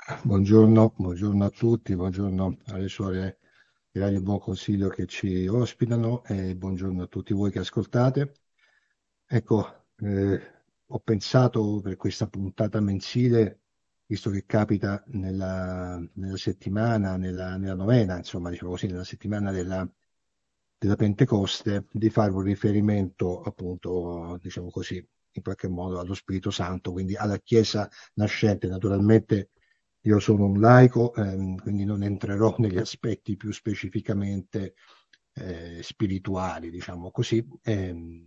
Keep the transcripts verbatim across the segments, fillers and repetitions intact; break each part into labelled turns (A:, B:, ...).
A: Buongiorno, buongiorno a tutti, buongiorno alle suore di Radio Buon Consiglio che ci ospitano e buongiorno a tutti voi che ascoltate. Ecco, eh, ho pensato per questa puntata mensile, visto che capita nella, nella settimana, nella, nella novena, insomma, diciamo così, nella settimana della, della Pentecoste, di fare un riferimento appunto, diciamo così, in qualche modo allo Spirito Santo, quindi alla Chiesa nascente. Naturalmente io sono un laico, ehm, quindi non entrerò negli aspetti più specificamente eh, spirituali, diciamo così, ehm,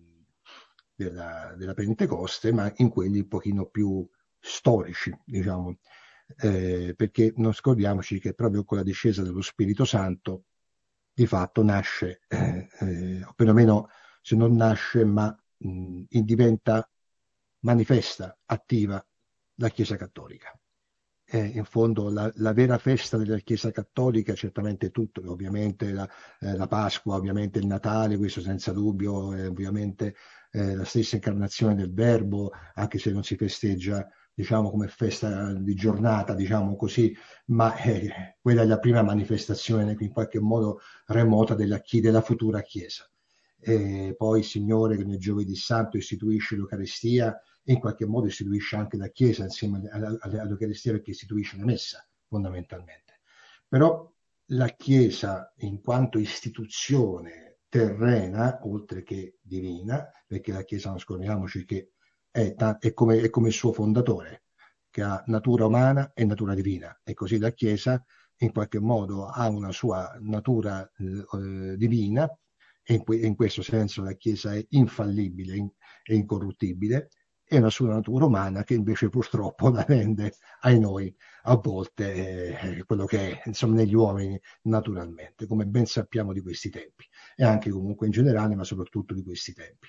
A: della, della Pentecoste, ma in quelli un pochino più storici, diciamo, eh, perché non scordiamoci che proprio con la discesa dello Spirito Santo di fatto nasce, eh, eh, o perlomeno se non nasce, ma mh, diventa manifesta, attiva la Chiesa Cattolica. Eh, in fondo la, la vera festa della Chiesa Cattolica è certamente tutto, ovviamente la, eh, la Pasqua, ovviamente il Natale, questo senza dubbio, eh, ovviamente eh, la stessa incarnazione del Verbo, anche se non si festeggia, diciamo, come festa di giornata, diciamo così, ma eh, quella è la prima manifestazione in qualche modo remota della, chi- della futura Chiesa. E poi il Signore che nel giovedì santo istituisce l'Eucaristia e in qualche modo istituisce anche la Chiesa insieme alla- alla- all'Eucaristia, perché istituisce la Messa fondamentalmente. Però la Chiesa in quanto istituzione terrena, oltre che divina, perché la Chiesa non scordiamoci che è, ta- è come, è come il suo fondatore, che ha natura umana e natura divina, e così la Chiesa in qualche modo ha una sua natura eh, eh, divina, e in, que- in questo senso la Chiesa è infallibile in- e incorruttibile, e una sua natura umana che invece purtroppo la rende ai noi a volte eh, quello che è, insomma, negli uomini naturalmente, come ben sappiamo di questi tempi, e anche comunque in generale, ma soprattutto di questi tempi.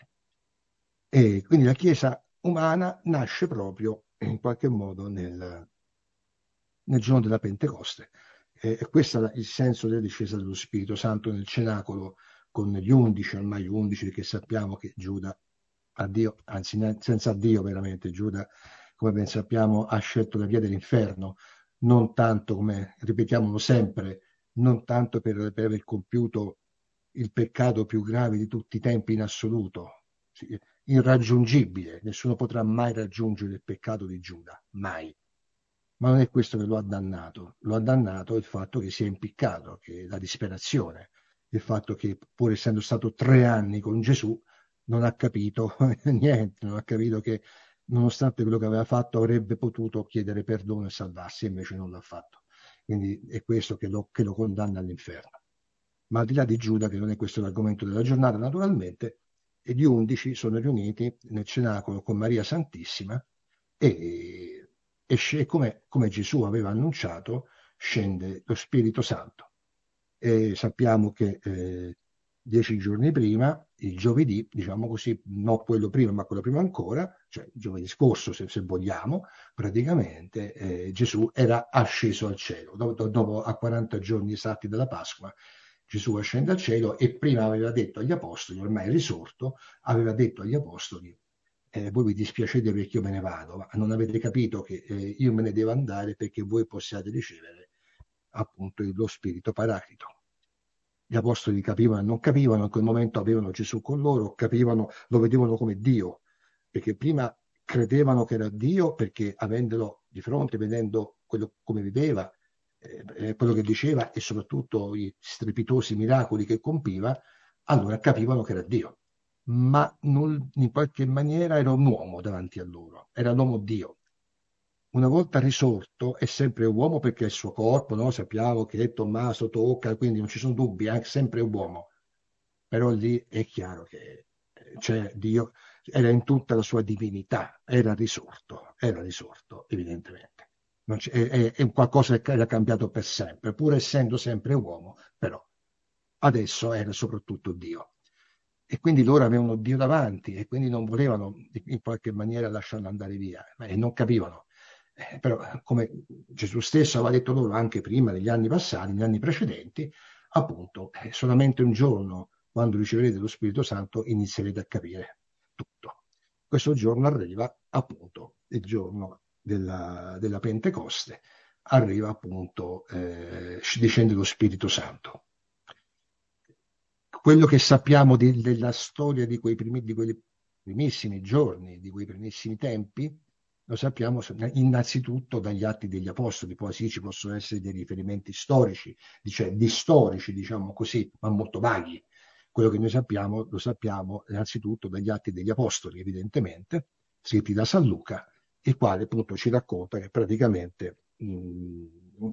A: E quindi la Chiesa umana nasce proprio in qualche modo nel, nel giorno della Pentecoste. E e questo è il senso della discesa dello Spirito Santo nel cenacolo con gli undici, ormai undici, che sappiamo che Giuda, a Dio, anzi ne- senza Dio veramente, Giuda, come ben sappiamo, ha scelto la via dell'inferno, non tanto, come ripetiamolo sempre, non tanto per, per aver compiuto il peccato più grave di tutti i tempi in assoluto, sì, irraggiungibile, nessuno potrà mai raggiungere il peccato di Giuda, mai. Ma non è questo che lo ha dannato, lo ha dannato il fatto che si è impiccato, che la disperazione, il fatto che pur essendo stato tre anni con Gesù non ha capito niente, non ha capito che nonostante quello che aveva fatto avrebbe potuto chiedere perdono e salvarsi, e invece non l'ha fatto. Quindi è questo che lo, che lo condanna all'inferno. Ma al di là di Giuda, che non è questo l'argomento della giornata naturalmente, e gli undici sono riuniti nel cenacolo con Maria Santissima e, e sce- come, come Gesù aveva annunciato, scende lo Spirito Santo. E sappiamo che eh, dieci giorni prima, il giovedì, diciamo così, non quello prima, ma quello prima ancora, cioè il giovedì scorso, se, se vogliamo, praticamente eh, Gesù era asceso al cielo. Dopo, dopo a quaranta giorni esatti dalla Pasqua, Gesù ascende al cielo e prima aveva detto agli apostoli, ormai è risorto, aveva detto agli apostoli, eh, voi vi dispiacete perché io me ne vado, ma non avete capito che eh, io me ne devo andare perché voi possiate ricevere appunto lo Spirito Paraclito. Gli apostoli capivano e non capivano, in quel momento avevano Gesù con loro, capivano, lo vedevano come Dio, perché prima credevano che era Dio perché avendolo di fronte, vedendo quello, come viveva, eh, quello che diceva e soprattutto i strepitosi miracoli che compiva, allora capivano che era Dio. Ma non, in qualche maniera era un uomo davanti a loro, era l'uomo Dio. Una volta risorto è sempre uomo perché è il suo corpo, no? Sappiamo che Tommaso tocca, quindi non ci sono dubbi, è sempre uomo. Però lì è chiaro che eh, cioè, Dio era in tutta la sua divinità, era risorto, era risorto, evidentemente. Non c'è- è, è- è un qualcosa che era cambiato per sempre, pur essendo sempre uomo, però adesso era soprattutto Dio. E quindi loro avevano Dio davanti e quindi non volevano in qualche maniera lasciarlo andare via, e non capivano. Eh, però, come Gesù stesso aveva detto loro anche prima, negli anni passati, negli anni precedenti, appunto, eh, solamente un giorno, quando riceverete lo Spirito Santo, inizierete a capire tutto. Questo giorno arriva, appunto, il giorno della, della Pentecoste, arriva appunto, eh, discende lo Spirito Santo. Quello che sappiamo di- della storia di quei primi, di quei primissimi giorni, di quei primissimi tempi, lo sappiamo so- innanzitutto dagli Atti degli Apostoli, poi sì, ci possono essere dei riferimenti storici, dice, di storici, diciamo così, ma molto vaghi. Quello che noi sappiamo, lo sappiamo innanzitutto dagli Atti degli Apostoli, evidentemente, scritti da San Luca, il quale appunto ci racconta che praticamente mh,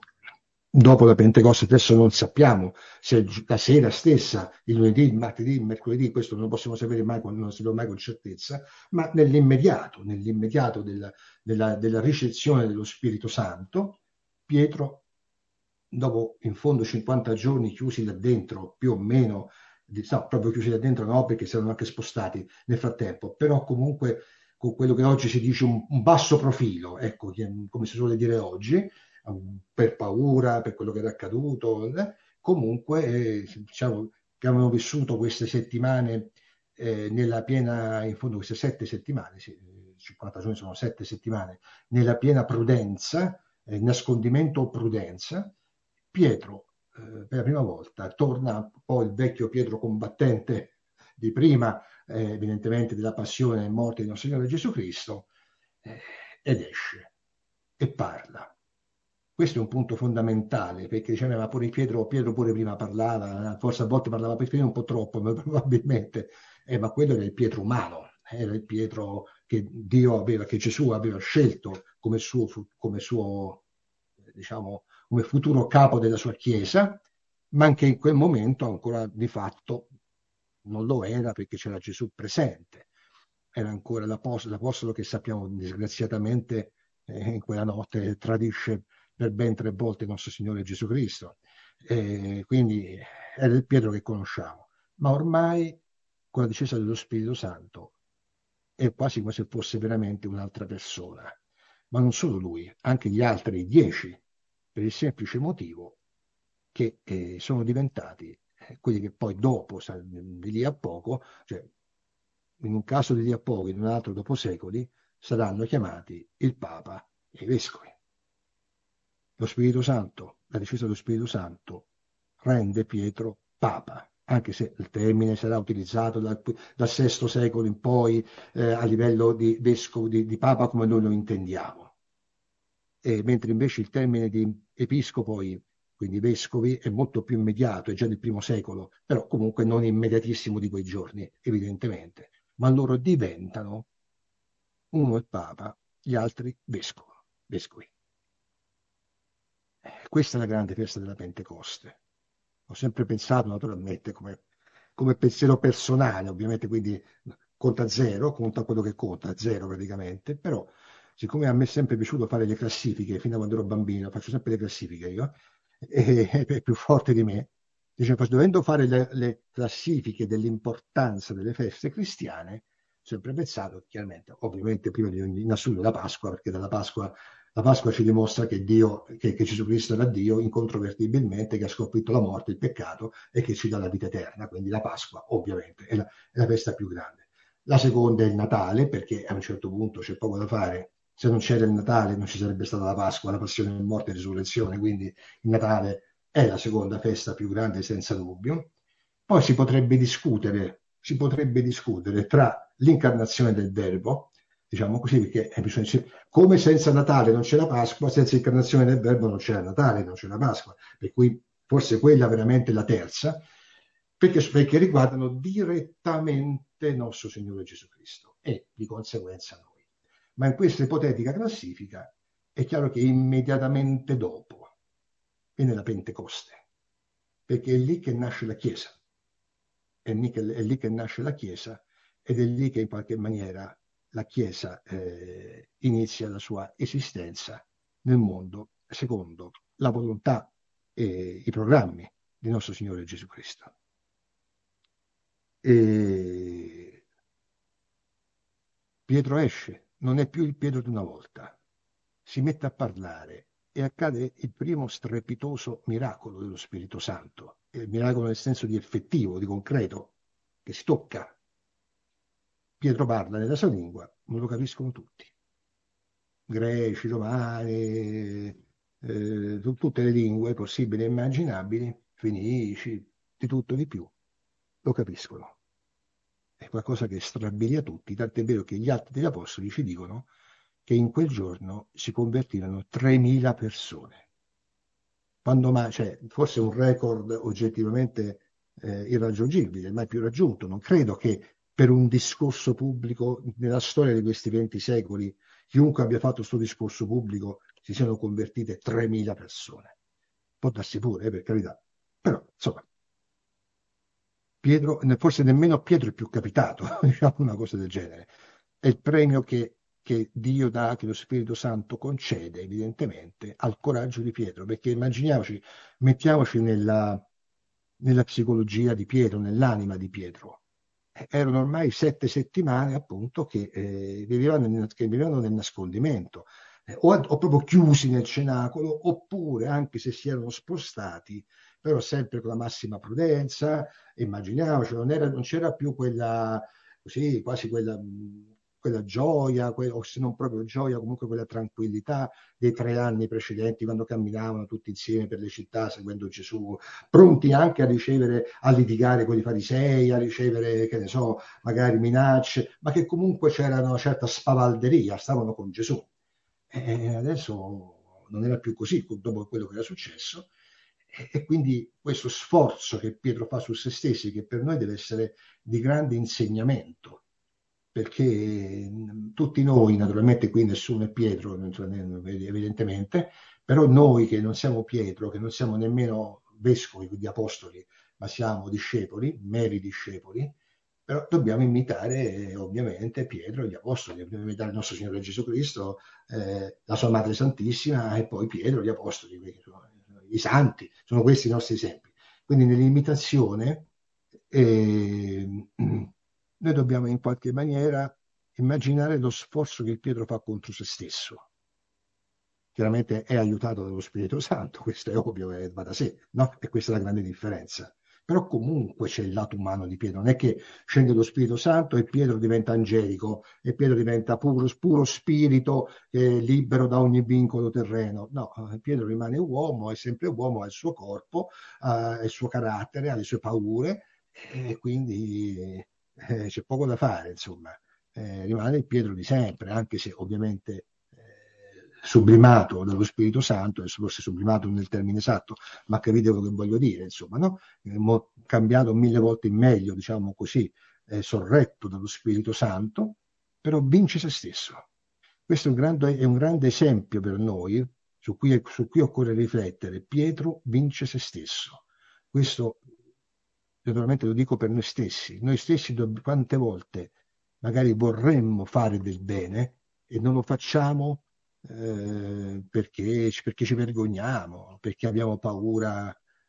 A: dopo la Pentecoste, adesso non sappiamo se la sera stessa, il lunedì, il martedì, il mercoledì, questo non lo possiamo sapere mai, non lo sappiamo mai con certezza, ma nell'immediato, nell'immediato della, della, della ricezione dello Spirito Santo, Pietro, dopo in fondo cinquanta giorni chiusi là dentro, più o meno, no, proprio chiusi là dentro no, perché si erano anche spostati nel frattempo, però comunque con quello che oggi si dice un, un basso profilo, ecco, come si suole dire oggi, per paura, per quello che era accaduto, eh, comunque eh, diciamo che avevano vissuto queste settimane eh, nella piena, in fondo queste sette settimane, sì, cinquanta giorni sono sette settimane, nella piena prudenza, eh, nascondimento o prudenza. Pietro eh, per la prima volta torna poi il vecchio Pietro combattente di prima, eh, evidentemente della passione e morte del nostro Signore Gesù Cristo, eh, ed esce e parla. Questo è un punto fondamentale perché diceva, ma pure Pietro, Pietro pure prima parlava, forse a volte parlava per un po' troppo, ma probabilmente, eh, ma quello era il Pietro umano, era il Pietro che Dio aveva, che Gesù aveva scelto come suo, come suo diciamo, come futuro capo della sua Chiesa, ma anche in quel momento ancora di fatto non lo era perché c'era Gesù presente. Era ancora l'apostolo, l'apostolo che sappiamo disgraziatamente eh, in quella notte tradisce per ben tre volte il nostro Signore Gesù Cristo. E quindi era il Pietro che conosciamo. Ma ormai con la discesa dello Spirito Santo è quasi come se fosse veramente un'altra persona. Ma non solo lui, anche gli altri dieci, per il semplice motivo che eh, sono diventati eh, quelli che poi dopo, sa- di lì a poco, cioè in un caso di lì a poco, in un altro dopo secoli, saranno chiamati il Papa e i Vescovi. Lo Spirito Santo, la discesa dello Spirito Santo, rende Pietro Papa, anche se il termine sarà utilizzato dal, dal sesto secolo in poi eh, a livello di vescovo, di, di Papa come noi lo intendiamo. E mentre invece il termine di episcopoi, quindi vescovi, è molto più immediato, è già del primo secolo, però comunque non immediatissimo di quei giorni, evidentemente. Ma loro diventano, uno il Papa, gli altri vescovo, vescovi. Questa è la grande festa della Pentecoste. Ho sempre pensato, naturalmente, come, come pensiero personale, ovviamente, quindi conta zero, conta quello che conta, zero praticamente, però siccome a me è sempre piaciuto fare le classifiche, fino a quando ero bambino, faccio sempre le classifiche io, e è più forte di me, dice, dovendo fare le, le classifiche dell'importanza delle feste cristiane, ho sempre pensato, chiaramente, ovviamente prima di ogni- innanzitutto la Pasqua, perché dalla Pasqua la Pasqua ci dimostra che, Dio, che, che Gesù Cristo era Dio incontrovertibilmente, che ha sconfitto la morte, il peccato e che ci dà la vita eterna. Quindi la Pasqua, ovviamente, è la, è la festa più grande. La seconda è il Natale, perché a un certo punto c'è poco da fare. Se non c'era il Natale non ci sarebbe stata la Pasqua, la passione, morte e risurrezione. Quindi il Natale è la seconda festa più grande senza dubbio. Poi si potrebbe discutere, si potrebbe discutere tra l'incarnazione del Verbo, diciamo così, perché eh, bisogna, come senza Natale non c'è la Pasqua, senza incarnazione del Verbo non c'è Natale, non c'è la Pasqua, per cui forse quella veramente la terza, perché, perché riguardano direttamente il nostro Signore Gesù Cristo e di conseguenza noi. Ma in questa ipotetica classifica è chiaro che immediatamente dopo viene la Pentecoste, perché è lì che nasce la Chiesa, è lì che, è lì che nasce la Chiesa ed è lì che in qualche maniera la Chiesa eh, inizia la sua esistenza nel mondo secondo la volontà e i programmi di nostro Signore Gesù Cristo. E Pietro esce, non è più il Pietro di una volta, si mette a parlare e accade il primo strepitoso miracolo dello Spirito Santo, il miracolo nel senso di effettivo, di concreto, che si tocca. Pietro parla nella sua lingua, non lo capiscono tutti. Greci, romani, eh, tu- tutte le lingue possibili e immaginabili, fenici, di tutto di più, lo capiscono. È qualcosa che strabilia tutti, tant'è vero che gli Atti degli Apostoli ci dicono che in quel giorno si convertirono tremila persone. Quando mai, cioè, forse un record oggettivamente eh, irraggiungibile, mai più raggiunto. Non credo che per un discorso pubblico, nella storia di questi venti secoli, chiunque abbia fatto questo discorso pubblico si siano convertite tremila persone. Può darsi pure, eh, per carità. Però, insomma, Pietro, forse nemmeno a Pietro è più capitato, diciamo una cosa del genere. È il premio che, che Dio dà, che lo Spirito Santo concede, evidentemente, al coraggio di Pietro, perché immaginiamoci, mettiamoci nella, nella psicologia di Pietro, nell'anima di Pietro. Eh, Erano ormai sette settimane, appunto, che, eh, vivevano, nel, che vivevano nel nascondimento, eh, o, o proprio chiusi nel cenacolo, oppure, anche se si erano spostati, però sempre con la massima prudenza. Immaginiamoci, non, era- non c'era più quella, così, quasi quella, mh, quella gioia, que- o se non proprio gioia, comunque quella tranquillità dei tre anni precedenti quando camminavano tutti insieme per le città seguendo Gesù, pronti anche a ricevere, a litigare con i farisei, a ricevere, che ne so, magari minacce, ma che comunque c'era una certa spavalderia, stavano con Gesù. E adesso non era più così dopo quello che era successo. E quindi questo sforzo che Pietro fa su se stessi, che per noi deve essere di grande insegnamento, perché tutti noi, naturalmente qui nessuno è Pietro, evidentemente, però noi che non siamo Pietro, che non siamo nemmeno vescovi di apostoli, ma siamo discepoli, meri discepoli, però dobbiamo imitare eh, ovviamente Pietro e gli apostoli, dobbiamo imitare il nostro Signore Gesù Cristo, eh, la sua Madre Santissima e poi Pietro e gli apostoli, i santi, sono questi i nostri esempi. Quindi nell'imitazione eh, noi dobbiamo in qualche maniera immaginare lo sforzo che Pietro fa contro se stesso. Chiaramente è aiutato dallo Spirito Santo, questo è ovvio che va da sé, no? E questa è la grande differenza. Però comunque c'è il lato umano di Pietro, non è che scende lo Spirito Santo e Pietro diventa angelico e Pietro diventa puro, puro spirito eh, libero da ogni vincolo terreno. No, eh, Pietro rimane uomo, è sempre uomo, ha il suo corpo, ha il suo carattere, ha le sue paure e quindi eh, c'è poco da fare, insomma. Eh, rimane il Pietro di sempre, anche se ovviamente sublimato dallo Spirito Santo, adesso forse sublimato nel termine esatto, ma capite quello che voglio dire, insomma, no? Eh, cambiato mille volte in meglio, diciamo così, eh, sorretto dallo Spirito Santo, però vince se stesso. Questo è un grande, è un grande esempio per noi, su cui, su cui occorre riflettere. Pietro vince se stesso. Questo naturalmente lo dico per noi stessi. Noi stessi quante volte magari vorremmo fare del bene e non lo facciamo eh, perché, perché ci vergogniamo, perché abbiamo paura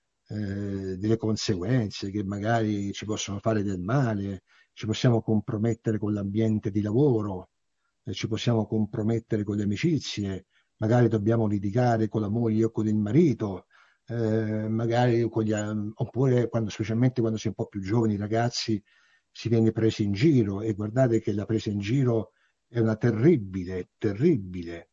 A: eh, delle conseguenze che magari ci possono fare del male, ci possiamo compromettere con l'ambiente di lavoro, eh, ci possiamo compromettere con le amicizie, magari dobbiamo litigare con la moglie o con il marito, eh, magari con gli, oppure quando, specialmente quando si è un po' più giovani, i ragazzi si viene presi in giro e guardate che la presa in giro è una terribile, terribile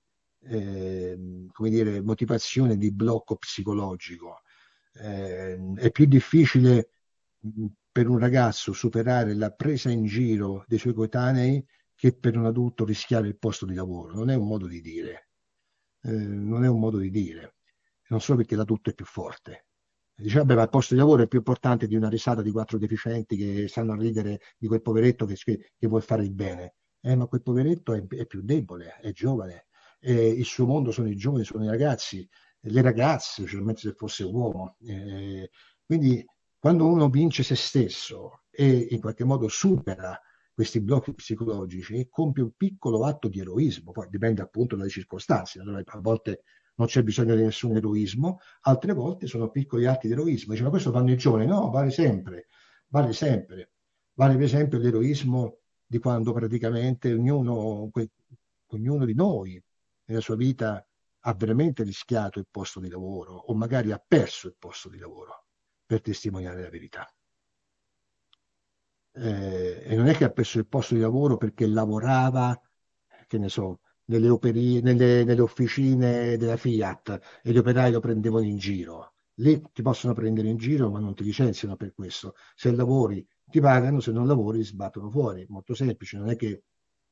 A: eh, come dire, motivazione di blocco psicologico. Eh, è più difficile mh, per un ragazzo superare la presa in giro dei suoi coetanei che per un adulto rischiare il posto di lavoro. Non è un modo di dire, eh, non è un modo di dire, non solo perché l'adulto è più forte. Dice, vabbè, ma il posto di lavoro è più importante di una risata di quattro deficienti che stanno a ridere di quel poveretto che, che, che vuol fare il bene. Eh, ma quel poveretto è, è più debole, è giovane, eh, il suo mondo sono i giovani, sono i ragazzi, le ragazze, specialmente se fosse uomo. Eh, quindi quando uno vince se stesso e in qualche modo supera questi blocchi psicologici, compie un piccolo atto di eroismo, poi dipende appunto dalle circostanze, a volte non c'è bisogno di nessun eroismo, altre volte sono piccoli atti di eroismo. Dice, ma questo fanno i giovani? No, vale sempre, vale sempre. Vale per esempio l'eroismo di quando praticamente ognuno, ognuno di noi nella sua vita ha veramente rischiato il posto di lavoro o magari ha perso il posto di lavoro per testimoniare la verità. Eh, e non è che ha perso il posto di lavoro perché lavorava, che ne so, nelle, operi- nelle- nelle officine della Fiat e gli operai lo prendevano in giro. Lì ti possono prendere in giro, ma non ti licenziano per questo. Se lavori ti pagano, se non lavori ti sbattono fuori. Molto semplice, non è che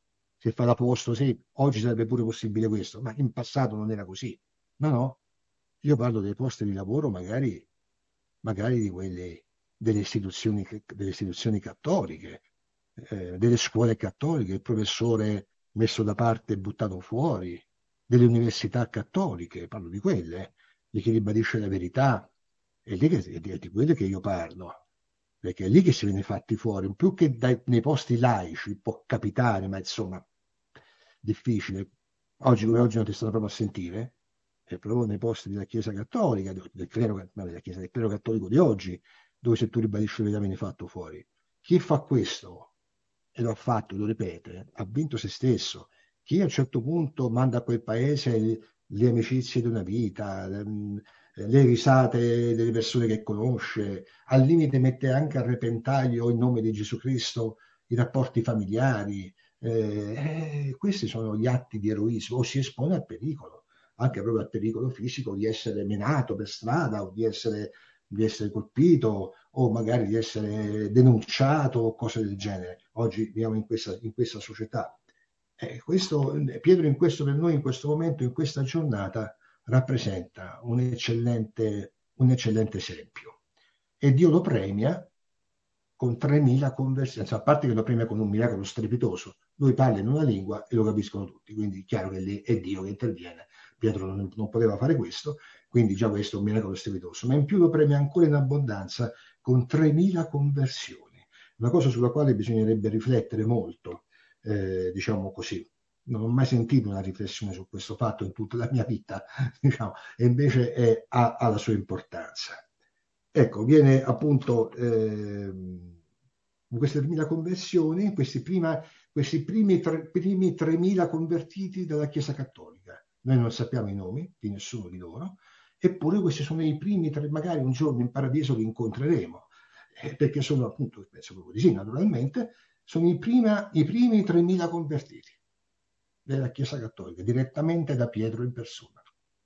A: se fai la posto, sì, oggi sarebbe pure possibile questo, ma in passato non era così. No, no, io parlo dei posti di lavoro magari, magari di quelle delle istituzioni, delle istituzioni cattoliche, eh, delle scuole cattoliche, il professore messo da parte e buttato fuori, delle università cattoliche, parlo di quelle, di chi ribadisce la verità, è lì che, è di, è di quelle che io parlo, perché è lì che si viene fatti fuori, più che dai- nei posti laici, può capitare, ma insomma, difficile. Oggi come oggi non ti stanno proprio a sentire, è proprio nei posti della Chiesa Cattolica, del, del clero, no, della Chiesa, del clero cattolico di oggi, dove se tu ribadisci la verità viene fatto fuori. Chi fa questo, e lo ha fatto, lo ripete, ha vinto se stesso. Chi a un certo punto manda a quel paese le, le amicizie di una vita, le, le risate delle persone che conosce, al limite mette anche a repentaglio in nome di Gesù Cristo i rapporti familiari. Eh, eh, questi sono gli atti di eroismo, o si espone al pericolo, anche proprio al pericolo fisico di essere menato per strada o di essere, di essere colpito o magari di essere denunciato o cose del genere. Oggi viviamo in questa, in questa società. Eh, questo, Pietro in questo per noi, in questo momento, in questa giornata, rappresenta un eccellente, un eccellente esempio. E Dio lo premia con tremila conversioni, cioè, a parte che lo premia con un miracolo strepitoso, lui parla in una lingua e lo capiscono tutti, quindi è chiaro che lì è Dio che interviene. Pietro non, non poteva fare questo, quindi già questo è un miracolo strepitoso, ma in più lo premia ancora in abbondanza con tremila conversioni, una cosa sulla quale bisognerebbe riflettere molto, eh, diciamo così. Non ho mai sentito una riflessione su questo fatto in tutta la mia vita, diciamo, e invece è- ha, ha la sua importanza. Ecco, viene appunto ehm, in queste tremila conversioni, questi, prima, questi primi, tre, primi tremila convertiti dalla Chiesa Cattolica. Noi non sappiamo i nomi di nessuno di loro, eppure questi sono i primi tre, magari un giorno in paradiso li incontreremo, eh, perché sono appunto, penso proprio di sì, naturalmente, sono i, prima, i primi tremila convertiti della Chiesa Cattolica, direttamente da Pietro in persona.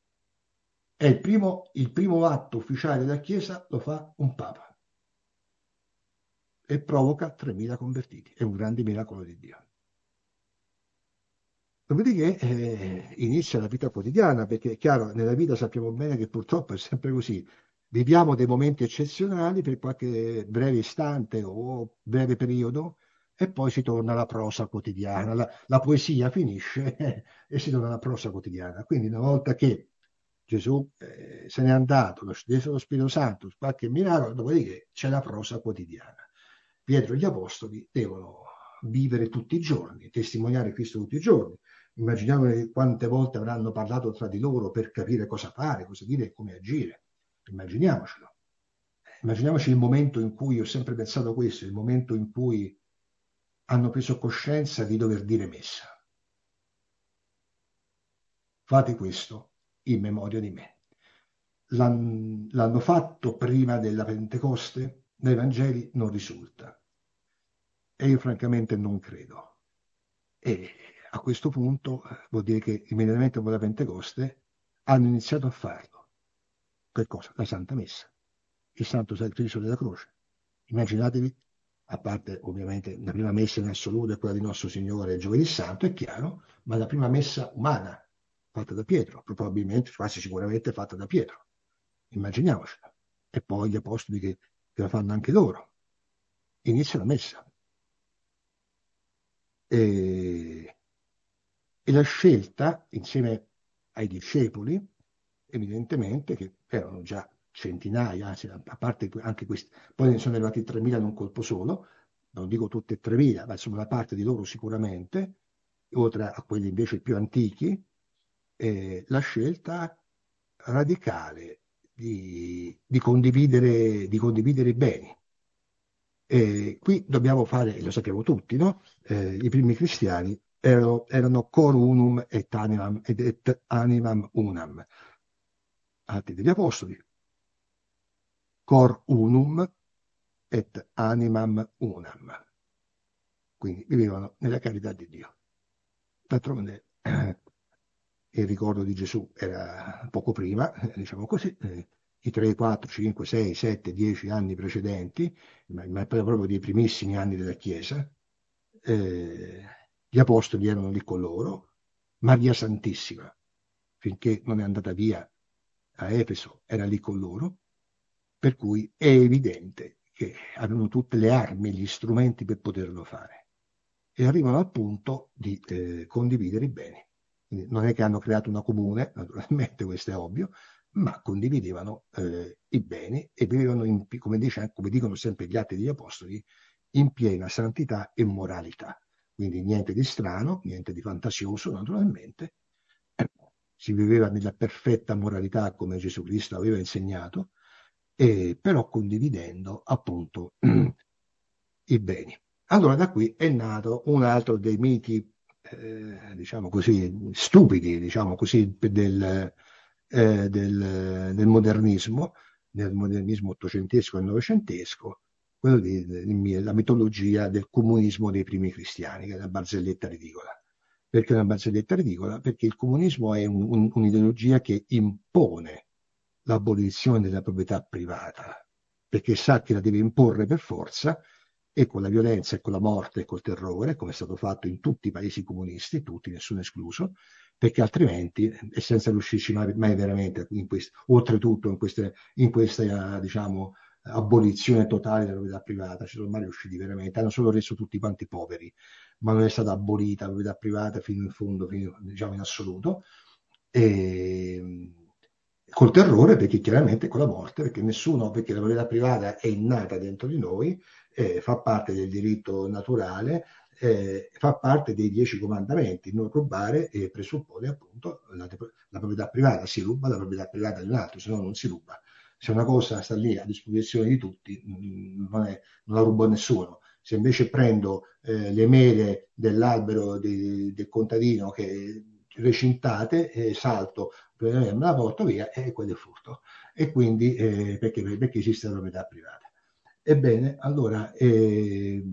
A: È il primo, il primo atto ufficiale della Chiesa lo fa un Papa e provoca tremila convertiti. È un grande miracolo di Dio. Dopodiché eh, inizia la vita quotidiana, perché è chiaro, nella vita sappiamo bene che purtroppo è sempre così. Viviamo dei momenti eccezionali per qualche breve istante o breve periodo e poi si torna alla prosa quotidiana. La, la poesia finisce e si torna alla prosa quotidiana. Quindi una volta che Gesù eh, se n'è andato, lo stesso lo Spirito Santo, qualche miracolo, dopodiché c'è la prosa quotidiana. Pietro e gli Apostoli devono vivere tutti i giorni, testimoniare Cristo tutti i giorni. Immaginiamo quante volte avranno parlato tra di loro per capire cosa fare, cosa dire e come agire. Immaginiamocelo. Immaginiamoci il momento in cui, ho sempre pensato questo, il momento in cui hanno preso coscienza di dover dire messa. Fate questo in memoria di me. L'han- l'hanno fatto prima della Pentecoste? Dai Vangeli non risulta. E io francamente non credo. E a questo punto eh, vuol dire che immediatamente dopo la Pentecoste hanno iniziato a farlo. Che cosa? La Santa Messa, il Santo Sacrificio della Croce. Immaginatevi, a parte ovviamente la prima messa in assoluto è quella di Nostro Signore Giovedì Santo, è chiaro, ma la prima messa umana fatta da Pietro, probabilmente, quasi sicuramente fatta da Pietro. Immaginiamocela. E poi gli apostoli che, che la fanno anche loro. Inizia la messa. E, e la scelta, insieme ai discepoli, evidentemente, che erano già centinaia, anzi, a parte anche questi, poi ne sono arrivati tremila in un colpo solo, non dico tutte e tremila, ma insomma una parte di loro sicuramente, oltre a quelli invece più antichi, eh, la scelta radicale di, di condividere, di condividere i beni. E qui dobbiamo fare, lo sappiamo tutti, no? Eh, I primi cristiani erano, erano cor unum et animam, ed et animam unam, Atti degli Apostoli, cor unum et animam unam. Quindi vivevano nella carità di Dio. D'altronde, il ricordo di Gesù era poco prima, eh, diciamo così, eh, i tre, quattro, cinque, sei, sette, dieci anni precedenti, ma, ma proprio dei primissimi anni della Chiesa, eh, gli apostoli erano lì con loro, Maria Santissima, finché non è andata via a Efeso, era lì con loro, per cui è evidente che avevano tutte le armi e gli strumenti per poterlo fare e arrivano al punto di eh, condividere i beni. Quindi non è che hanno creato una comune, naturalmente questo è ovvio, ma condividevano eh, i beni e vivevano, in, come, dice, come dicono sempre gli Atti degli Apostoli, in piena santità e moralità. Quindi niente di strano, niente di fantasioso, naturalmente. Si viveva nella perfetta moralità come Gesù Cristo aveva insegnato, e però condividendo appunto i beni. Allora da qui è nato un altro dei miti, eh, diciamo così, stupidi, diciamo così, del, eh, del, del modernismo, del modernismo ottocentesco e novecentesco, quello di, di- la mitologia del comunismo dei primi cristiani, che è una barzelletta ridicola. Perché è una barzelletta ridicola? Perché il comunismo è un- un- un'ideologia che impone l'abolizione della proprietà privata, perché sa che la deve imporre per forza e con la violenza e con la morte e col terrore, come è stato fatto in tutti i paesi comunisti, tutti, nessuno escluso, perché altrimenti, e senza riuscirci mai, mai veramente, in quest, oltretutto in, queste, in questa, diciamo, abolizione totale della proprietà privata, ci sono mai riusciti veramente, hanno solo reso tutti quanti poveri, ma non è stata abolita la proprietà privata fino in fondo, fino, diciamo in assoluto, e col terrore perché chiaramente con la morte, perché nessuno, perché la proprietà privata è innata dentro di noi, eh, fa parte del diritto naturale, eh, fa parte dei dieci comandamenti, non rubare e presuppone appunto la, la proprietà privata, si ruba la proprietà privata di un altro, se no non si ruba. Se una cosa sta lì a disposizione di tutti, mh, non, è, non la rubo a nessuno. Se invece prendo eh, le mele dell'albero di, del contadino che recintate, eh, salto, me la porto via e quello è furto. E quindi eh, perché, perché esiste la proprietà privata. Ebbene, allora, eh,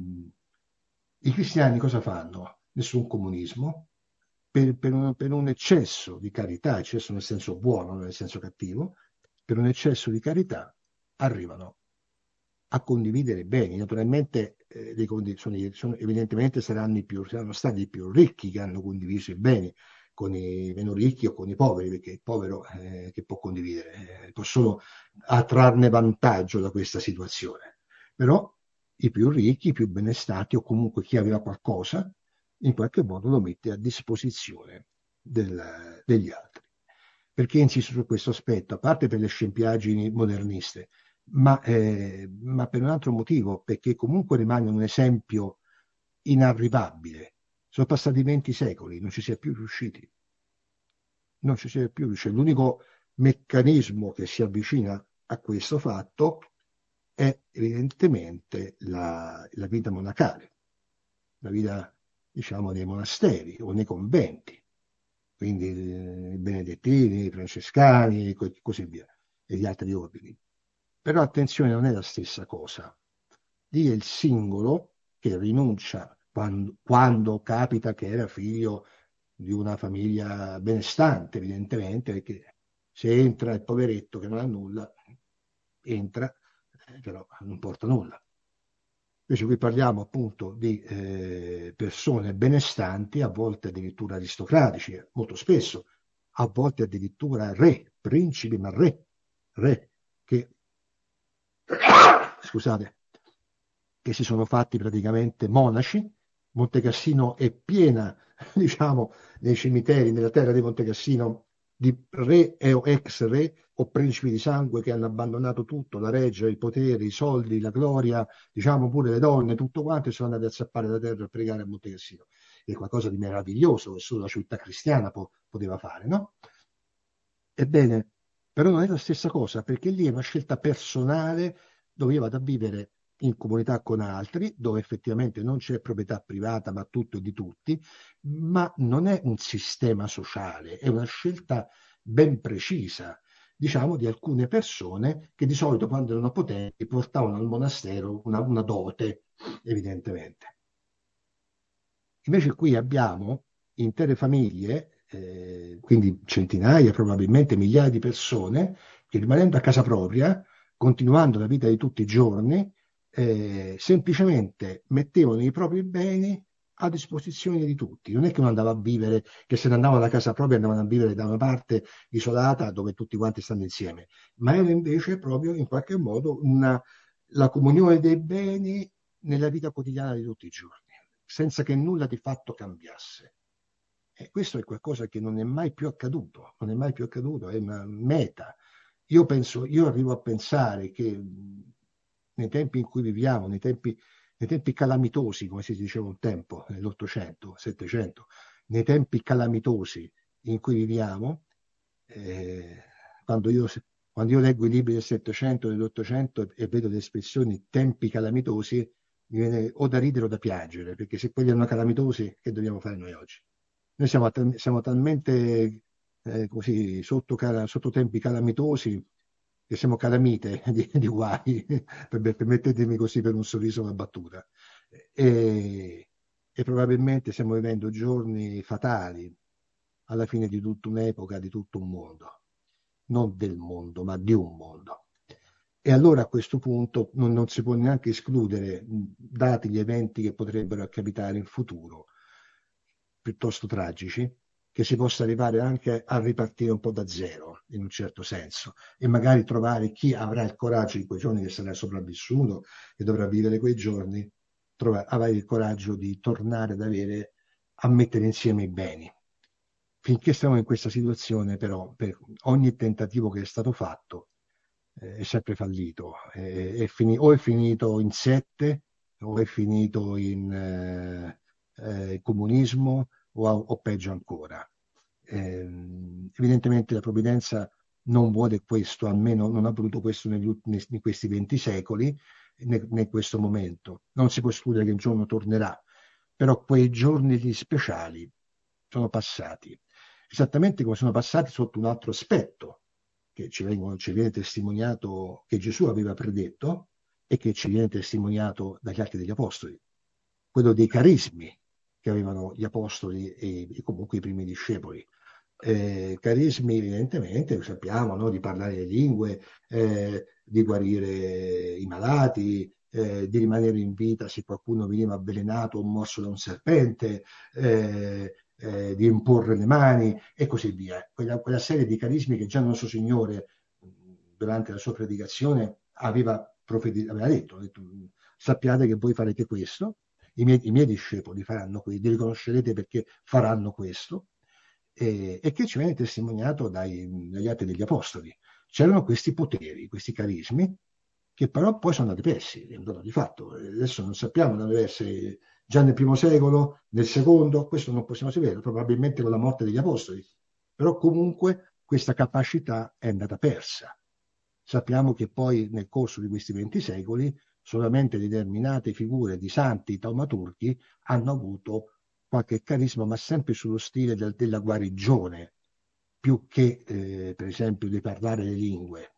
A: i cristiani cosa fanno? Nessun comunismo, per, per, un, per un eccesso di carità, eccesso nel senso buono, non nel senso cattivo, per un eccesso di carità arrivano a condividere beni. Naturalmente eh, le condizioni sono, evidentemente saranno, i più, saranno stati i più ricchi che hanno condiviso i beni con i meno ricchi o con i poveri, perché il povero eh, che può condividere, eh, può solo attrarne vantaggio da questa situazione. Però i più ricchi, i più benestanti o comunque chi aveva qualcosa, in qualche modo lo mette a disposizione del, degli altri. Perché insisto su questo aspetto? A parte per le scempiaggini moderniste, ma, eh, ma per un altro motivo, perché comunque rimane un esempio inarrivabile. Sono passati venti secoli, non ci si è più riusciti. Non ci si è più riusciti. L'unico meccanismo che si avvicina a questo fatto è evidentemente la, la vita monacale, la vita, diciamo, nei monasteri o nei conventi, quindi eh, i benedettini, i francescani e co- così via, e gli altri ordini. Però attenzione, non è la stessa cosa. Lì è il singolo che rinuncia quando, quando capita che era figlio di una famiglia benestante, evidentemente, perché se entra il poveretto che non ha nulla, entra, eh, però non porta nulla. Invece qui parliamo appunto di eh, persone benestanti, a volte addirittura aristocratici, molto spesso, a volte addirittura re, principi, ma re, re, che scusate, che si sono fatti praticamente monaci. Montecassino è piena, diciamo, nei cimiteri, nella terra di Montecassino, di re e o ex re o principi di sangue che hanno abbandonato tutto, la reggia, il potere, i soldi, la gloria, diciamo pure le donne, tutto quanto, e sono andati a zappare la terra a pregare a Montecassino. È qualcosa di meraviglioso che solo la civiltà cristiana po- poteva fare, no? Ebbene, però non è la stessa cosa, perché lì è una scelta personale dove io vado a vivere in comunità con altri, dove effettivamente non c'è proprietà privata, ma tutto è di tutti, ma non è un sistema sociale, è una scelta ben precisa, diciamo, di alcune persone che di solito quando erano potenti portavano al monastero una, una dote, evidentemente. Invece qui abbiamo intere famiglie eh, quindi centinaia, probabilmente migliaia di persone che rimanendo a casa propria, continuando la vita di tutti i giorni, eh, semplicemente mettevano i propri beni a disposizione di tutti. Non è che uno andava a vivere, che se ne andavano da casa propria andavano a vivere da una parte isolata dove tutti quanti stanno insieme, ma era invece proprio in qualche modo una, la comunione dei beni nella vita quotidiana di tutti i giorni, senza che nulla di fatto cambiasse. E questo è qualcosa che non è mai più accaduto, non è mai più accaduto, è una meta. Io penso, io arrivo a pensare che mh, nei tempi in cui viviamo, nei tempi, nei tempi calamitosi, come si diceva un tempo, nell'Ottocento, Settecento, nei tempi calamitosi in cui viviamo, eh, quando io, quando io leggo i libri del Settecento e dell'Ottocento e, e vedo le espressioni tempi calamitosi, mi viene o da ridere o da piangere, perché se quelli erano calamitosi, che dobbiamo fare noi oggi? Noi siamo, tal- siamo talmente eh, così sotto, cara- sotto tempi calamitosi che siamo calamite di, di guai, per- permettetemi così per un sorriso una battuta. E, e probabilmente stiamo vivendo giorni fatali alla fine di tutta un'epoca, di tutto un mondo, non del mondo, ma di un mondo. E allora a questo punto non, non si può neanche escludere, mh, dati gli eventi che potrebbero capitare in futuro, piuttosto tragici, che si possa arrivare anche a ripartire un po' da zero, in un certo senso, e magari trovare chi avrà il coraggio in quei giorni che sarà sopravvissuto e dovrà vivere quei giorni, trova, avrà il coraggio di tornare ad avere, a mettere insieme i beni. Finché siamo in questa situazione, però, per ogni tentativo che è stato fatto eh, è sempre fallito. È- è fini- o è finito in sette, o è finito in eh, eh, comunismo, o, o peggio ancora. Ehm, evidentemente la provvidenza non vuole questo, almeno non ha voluto questo negli ultimi, in questi venti secoli, né, né in questo momento. Non si può escludere che un giorno tornerà, però quei giorni lì speciali sono passati, esattamente come sono passati sotto un altro aspetto che ci, vengono- ci viene testimoniato, che Gesù aveva predetto e che ci viene testimoniato dagli atti degli apostoli, quello dei carismi che avevano gli apostoli e, e comunque i primi discepoli. Eh, carismi evidentemente, lo sappiamo, no? Di parlare le lingue, eh, di guarire i malati, eh, di rimanere in vita se qualcuno veniva avvelenato o morso da un serpente, eh, eh, di imporre le mani e così via. Quella, quella serie di carismi che già il nostro Signore, mh, durante la sua predicazione, aveva, profeti- aveva detto, ha detto, sappiate che voi farete questo, i miei, i miei discepoli faranno questo, li riconoscerete perché faranno questo, e, e che ci viene testimoniato dai, dagli atti degli apostoli. C'erano questi poteri, questi carismi, che però poi sono andati persi, è un dato di fatto. Adesso non sappiamo da deve essere già nel primo secolo, nel secondo, questo non possiamo sapere, probabilmente con la morte degli apostoli, però comunque questa capacità è andata persa. Sappiamo che poi nel corso di questi venti secoli solamente determinate figure di santi taumaturghi hanno avuto qualche carisma, ma sempre sullo stile del- della guarigione, più che eh, per esempio di parlare le lingue.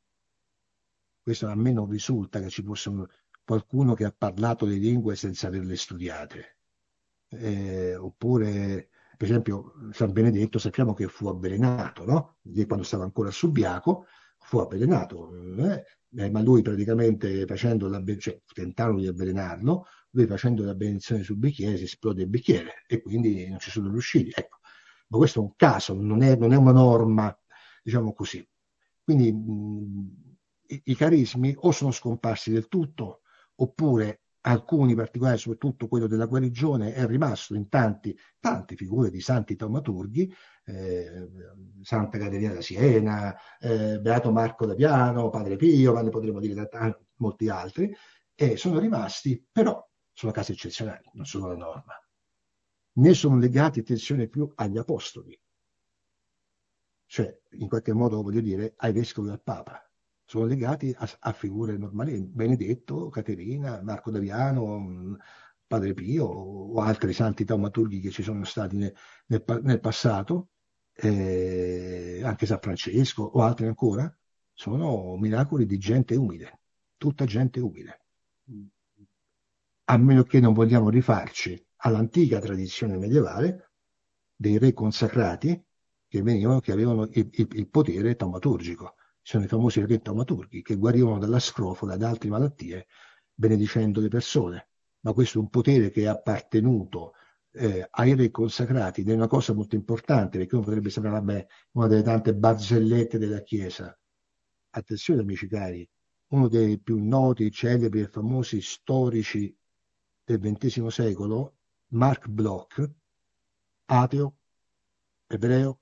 A: Questo a me non risulta che ci fosse un- qualcuno che ha parlato le lingue senza averle studiate. Eh, oppure, per esempio, San Benedetto sappiamo che fu avvelenato, no? Di quando stava ancora subiaco, fu avvelenato, eh? Eh, ma lui praticamente facendo la, be- cioè, tentarono di avvelenarlo, lui facendo la benedizione sul bicchiere si esplode il bicchiere e quindi non ci sono riusciti. Ecco. Ma questo è un caso, non è, non è una norma, diciamo così. Quindi mh, i, i carismi o sono scomparsi del tutto, oppure alcuni particolari, soprattutto quello della guarigione, è rimasto in tanti, tante figure di santi taumaturghi, eh, Santa Caterina da Siena, eh, Beato Marco da Piano, Padre Pio, ma ne potremmo dire da tanti, molti altri, e sono rimasti, però sono casi eccezionali, non sono la norma. Ne sono legati, attenzione, più agli apostoli, cioè in qualche modo voglio dire ai vescovi e al Papa. Sono legati a, a figure normali, Benedetto, Caterina, Marco Daviano, mh, Padre Pio o altri santi taumaturghi che ci sono stati ne- nel, pa- nel passato, eh, anche San Francesco o altri ancora, sono miracoli di gente umile, tutta gente umile. A meno che non vogliamo rifarci all'antica tradizione medievale, dei re consacrati che venivano, che avevano il, il- il potere taumaturgico. Sono i famosi re taumaturghi che guarivano dalla scrofula e da altre malattie benedicendo le persone. Ma questo è un potere che è appartenuto eh, ai re consacrati ed è una cosa molto importante perché uno potrebbe sembrare, vabbè, una delle tante barzellette della Chiesa. Attenzione, amici cari, uno dei più noti, celebri e famosi storici del ventesimo secolo, Mark Bloch, ateo, ebreo,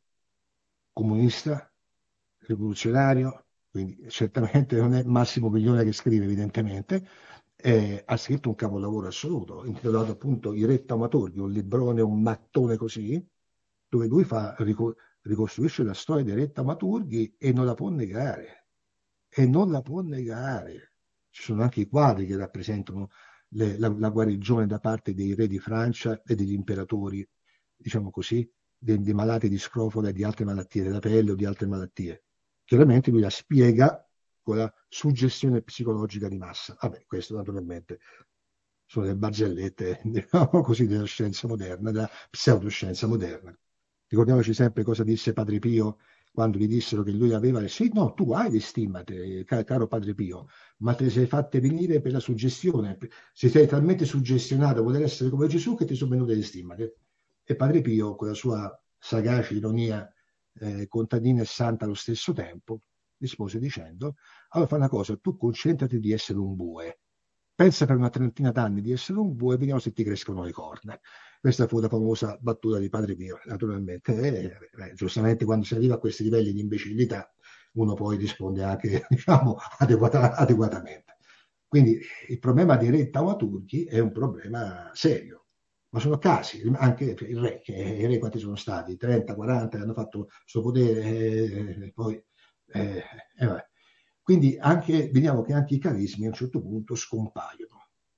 A: comunista, rivoluzionario, quindi certamente non è Massimo Migliore che scrive, evidentemente, eh, ha scritto un capolavoro assoluto, intitolato appunto I Re Taumaturghi, un librone, un mattone così, dove lui fa, rico- ricostruisce la storia dei re taumaturghi e non la può negare, e non la può negare. Ci sono anche i quadri che rappresentano le- la, la guarigione da parte dei re di Francia e degli imperatori, diciamo così, dei, dei malati di scrofula e di altre malattie della pelle o di altre malattie. Chiaramente lui la spiega con la suggestione psicologica di massa. Vabbè, questo naturalmente sono le barzellette, diciamo così, della scienza moderna, della pseudoscienza moderna. Ricordiamoci sempre cosa disse Padre Pio quando gli dissero che lui aveva, sì, no, tu hai le stimmate, ca- caro Padre Pio, ma te le sei fatte venire per la suggestione. Se sei talmente suggestionato a voler essere come Gesù che ti sono venute le stimmate. E Padre Pio, con la sua sagace ironia eh, contadina e santa allo stesso tempo, rispose dicendo, allora fa una cosa, tu concentrati di essere un bue, pensa per una trentina d'anni di essere un bue e vediamo se ti crescono le corna. Questa fu la famosa battuta di Padre Pio, naturalmente. E, beh, giustamente quando si arriva a questi livelli di imbecillità, uno poi risponde anche, diciamo, adeguata- adeguatamente. Quindi il problema dei re taumaturghi è un problema serio, ma sono casi, anche il re, che i re quanti sono stati? trenta, quaranta, hanno fatto questo potere, eh, poi, eh, eh, vabbè. Quindi anche, vediamo che anche i carismi a un certo punto scompaiono.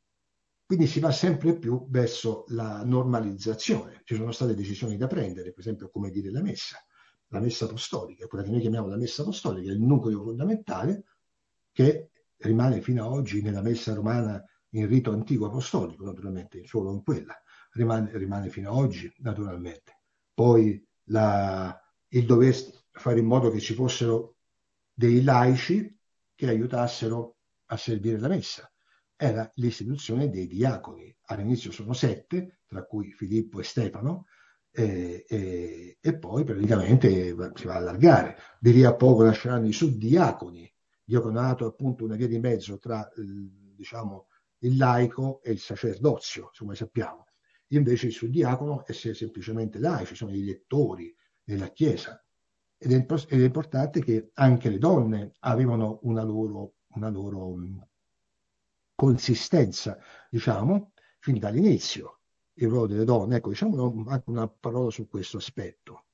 A: Quindi si va sempre più verso la normalizzazione. Ci sono state decisioni da prendere, per esempio come dire la messa, la messa apostolica, quella che noi chiamiamo la messa apostolica, è il nucleo fondamentale che rimane fino ad oggi nella messa romana in rito antico apostolico, naturalmente, solo in quella, rimane, rimane fino ad oggi, naturalmente. Poi la, il dover fare in modo che ci fossero dei laici che aiutassero a servire la messa era l'istituzione dei diaconi. All'inizio sono sette, tra cui Filippo e Stefano, e, e- e poi praticamente si va a allargare. Di lì a poco nasceranno i suddiaconi, diaconato è appunto una via di mezzo tra il, diciamo, il laico e il sacerdozio, come sappiamo. Invece il suddiacono è semplicemente laici, sono i lettori della Chiesa. Ed è, ed è importante che anche le donne avevano una loro, una loro consistenza, diciamo, fin dall'inizio, il ruolo delle donne. Ecco, diciamo una- anche una parola su questo aspetto.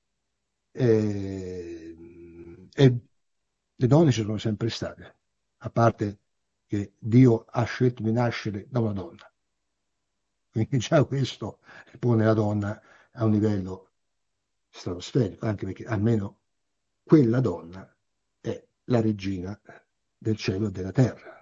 A: E, e le donne ci sono sempre state, a parte che Dio ha scelto di nascere da una donna. Quindi già questo pone la donna a un livello stratosferico, anche perché almeno quella donna è la regina del cielo e della terra,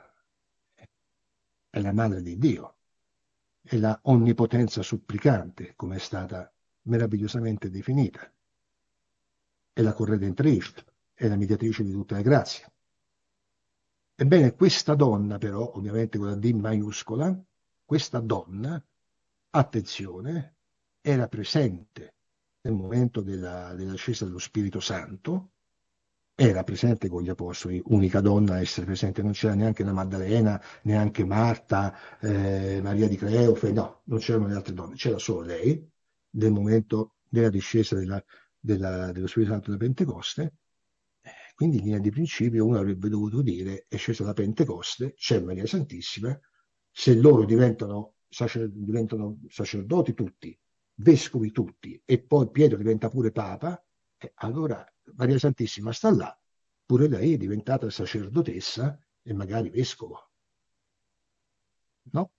A: è la madre di Dio, è la onnipotenza supplicante, come è stata meravigliosamente definita, è la corredentrice, è la mediatrice di tutte le grazie. Ebbene, questa donna però, ovviamente con la D maiuscola, questa donna, attenzione, era presente nel momento della, dell'ascesa dello Spirito Santo, era presente con gli apostoli, unica donna a essere presente, non c'era neanche la Maddalena, neanche Marta, eh, Maria di Cleofe, no, non c'erano le altre donne, c'era solo lei nel momento della discesa della- della- dello Spirito Santo da Pentecoste. Eh, Quindi in linea di principio uno avrebbe dovuto dire è scesa la Pentecoste, c'è Maria Santissima, se loro diventano, sacer- diventano sacerdoti tutti, vescovi tutti, e poi Pietro diventa pure Papa, eh, allora Maria Santissima sta là, pure lei è diventata sacerdotessa e magari vescovo. No,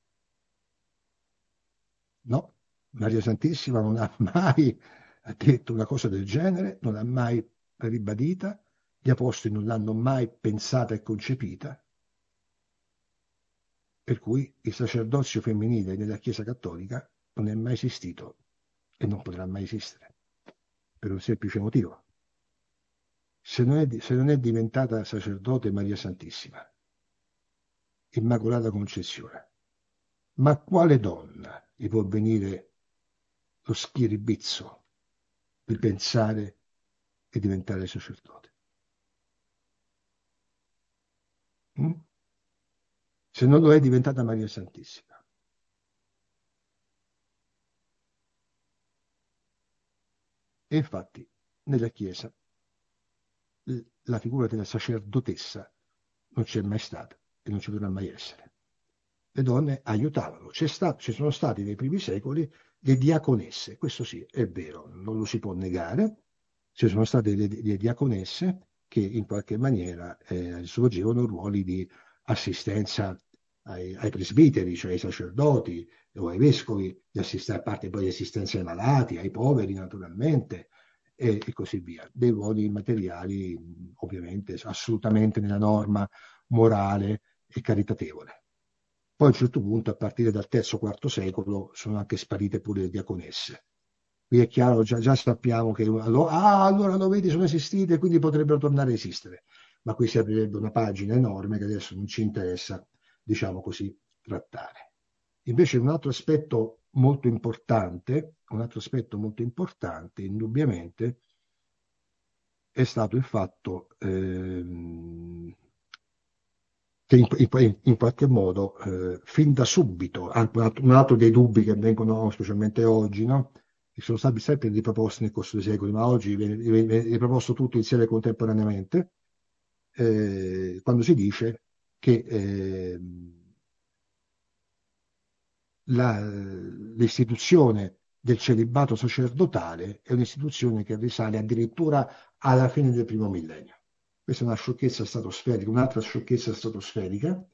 A: no, Maria Santissima non ha mai detto una cosa del genere, non l'ha mai ribadita, gli apostoli non l'hanno mai pensata e concepita, per cui il sacerdozio femminile nella Chiesa Cattolica non è mai esistito e non potrà mai esistere, per un semplice motivo. Se non è, se non è diventata sacerdote Maria Santissima, Immacolata Concezione, ma quale donna gli può venire lo schiribizzo di pensare e diventare sacerdote? Mm? Se non lo è diventata Maria Santissima. E infatti nella Chiesa la figura della sacerdotessa non c'è mai stata e non ci dovrà mai essere. Le donne aiutavano, c'è sta- ci sono stati nei primi secoli le diaconesse, questo sì, è vero, non lo si può negare, ci sono state le, le diaconesse che in qualche maniera eh, svolgevano ruoli di assistenza ai, ai presbiteri, cioè ai sacerdoti o ai vescovi, di assist- a parte poi di assistenza ai malati, ai poveri naturalmente, e, e così via. Dei ruoli materiali, mh, ovviamente, assolutamente nella norma morale e caritatevole. Poi a un certo punto, a partire dal terzo quarto secolo, sono anche sparite pure le diaconesse. Qui è chiaro, già, già sappiamo che allora, ah, allora lo vedi, sono esistite, quindi potrebbero tornare a esistere. Ma qui si aprirebbe una pagina enorme che adesso non ci interessa, diciamo così, trattare. Invece un altro aspetto molto importante, un altro aspetto molto importante, indubbiamente, è stato il fatto ehm, che in, in- in qualche modo, eh, fin da subito, anche un altro, un altro dei dubbi che vengono specialmente oggi, no? Che sono stati sempre riproposti nel corso dei secoli, ma oggi viene, viene riproposto tutto insieme contemporaneamente, eh, quando si dice che eh, la- l'istituzione del celibato sacerdotale è un'istituzione che risale addirittura alla fine del primo millennio. Questa è una sciocchezza stratosferica, un'altra sciocchezza stratosferica.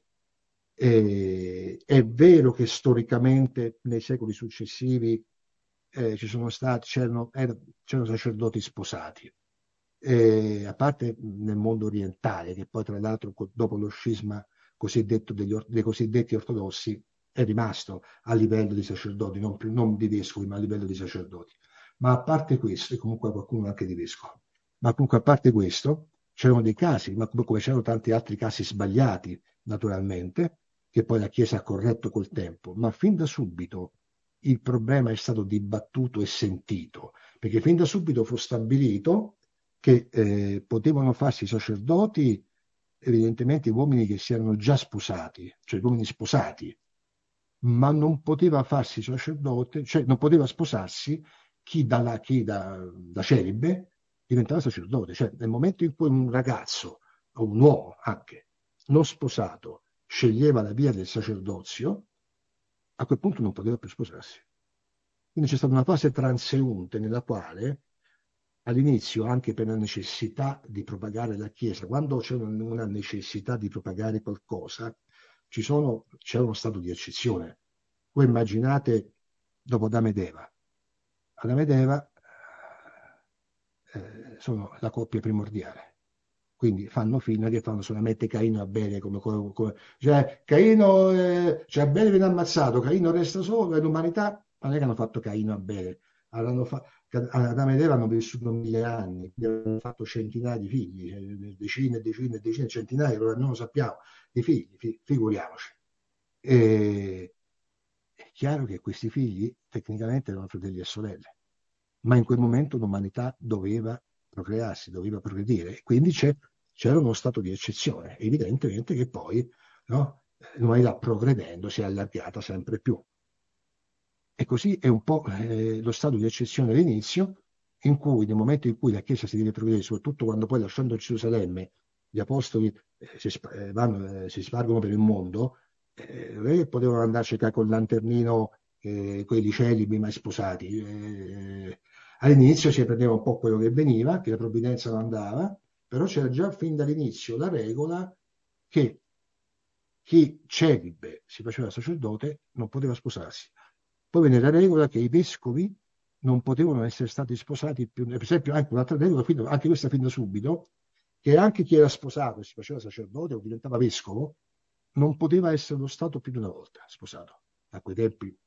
A: E è vero che storicamente nei secoli successivi eh, ci sono stati, c'erano, era- c'erano sacerdoti sposati, e a parte nel mondo orientale, che poi tra l'altro co- dopo lo scisma cosiddetto degli or- dei cosiddetti ortodossi è rimasto a livello di sacerdoti, non, più- non di vescovi, ma a livello di sacerdoti. Ma a parte questo, e comunque qualcuno anche di vescovo, ma comunque a parte questo, c'erano dei casi, ma come come c'erano tanti altri casi sbagliati, naturalmente, che poi la Chiesa ha corretto col tempo, ma fin da subito il problema è stato dibattuto e sentito, perché fin da subito fu stabilito che eh, potevano farsi sacerdoti evidentemente uomini che si erano già sposati, cioè uomini sposati, ma non poteva farsi sacerdote, cioè non poteva sposarsi chi, dalla, chi da, da celibe diventava sacerdote, cioè nel momento in cui un ragazzo o un uomo anche non sposato sceglieva la via del sacerdozio, a quel punto non poteva più sposarsi. Quindi c'è stata una fase transeunte nella quale all'inizio, anche per la necessità di propagare la Chiesa, quando c'è una una necessità di propagare qualcosa, ci sono, c'è uno stato di eccezione. Voi immaginate dopo Adamo ed Eva. Adamo ed Eva eh, sono la coppia primordiale. Quindi fanno finta che fanno solamente Caino e Abele come, come- come- cioè Caino, eh, cioè Abele viene ammazzato, Caino resta solo e l'umanità non è che hanno fatto Caino e Abele, hanno fa- Adamo ed Eva hanno vissuto mille anni, hanno fatto centinaia di figli, eh, decine e decine e decine, centinaia, allora non lo sappiamo, di figli, fi- figuriamoci. E è chiaro che questi figli tecnicamente erano fratelli e sorelle, ma in quel momento l'umanità doveva procrearsi, doveva progredire, e quindi c'è- c'era uno stato di eccezione. Evidentemente che poi no, l'umanità progredendo si è allargata sempre più. E così è un po' eh, lo stato di eccezione all'inizio, in cui nel momento in cui la Chiesa si deve progredire, soprattutto quando poi lasciando Gerusalemme gli apostoli eh, si, sp- eh, vanno, eh, si spargono per il mondo, eh, non è che potevano andarci qua col lanternino, eh, quelli celibi mai sposati. Eh, all'inizio si prendeva un po' quello che veniva, che la provvidenza non andava, però c'era già fin dall'inizio la regola che chi celibe si faceva sacerdote non poteva sposarsi. Poi venne la regola che i vescovi non potevano essere stati sposati più. Per esempio, anche un'altra regola, fin- anche questa fin da subito, che anche chi era sposato e si faceva sacerdote o diventava vescovo, non poteva essere lo Stato più di una volta sposato. A quei tempi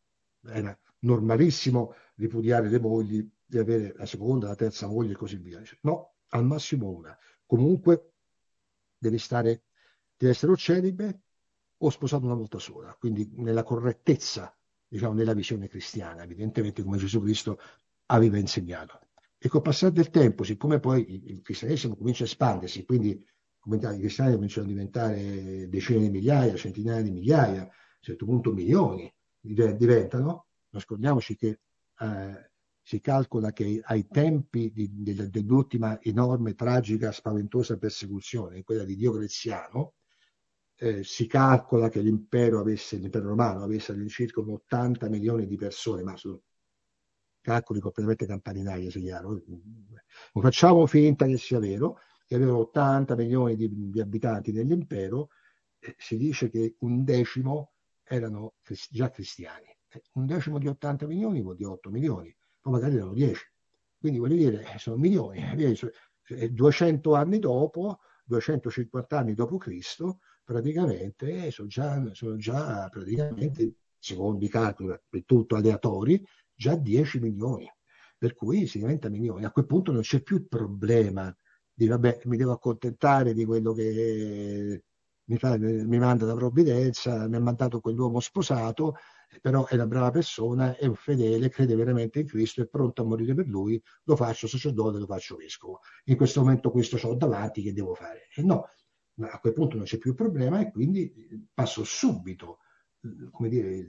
A: era normalissimo ripudiare le mogli, di avere la seconda, la terza moglie e così via. Dice, no, al massimo una. Comunque devi stare, devi essere o celibe o sposato una volta sola, quindi nella correttezza, diciamo, nella visione cristiana, evidentemente come Gesù Cristo aveva insegnato. E col passare del tempo, siccome poi il, il cristianesimo comincia a espandersi, quindi i cristiani cominciano a diventare decine di migliaia, centinaia di migliaia, a un certo punto milioni diventano, non scordiamoci che eh, si calcola che ai tempi di, de, dell'ultima enorme, tragica, spaventosa persecuzione, quella di Diocleziano, eh, si calcola che l'impero avesse, l'impero romano avesse all'incirca ottanta milioni di persone, ma sono calcoli completamente campaniliari, se chiaro. Facciamo finta che sia vero, che avevano ottanta milioni di, di abitanti nell'impero, eh, si dice che un decimo erano cristi- già cristiani. Eh, un decimo di ottanta milioni vuol dire otto milioni, poi magari erano dieci. Quindi voglio dire, eh, sono milioni. Eh, duecento anni dopo, duecentocinquanta anni dopo Cristo, praticamente sono già, sono già praticamente, secondo i calcoli, tutto aleatori, già dieci milioni, per cui si diventa milioni. A quel punto non c'è più il problema di vabbè, mi devo accontentare di quello che mi, fa, mi manda la provvidenza, mi ha mandato quell'uomo sposato, però è una brava persona, è un fedele, crede veramente in Cristo, è pronto a morire per lui, lo faccio sacerdote, lo faccio vescovo. In questo momento questo ho davanti, che devo fare? E no, a quel punto non c'è più problema e quindi passo subito, come dire,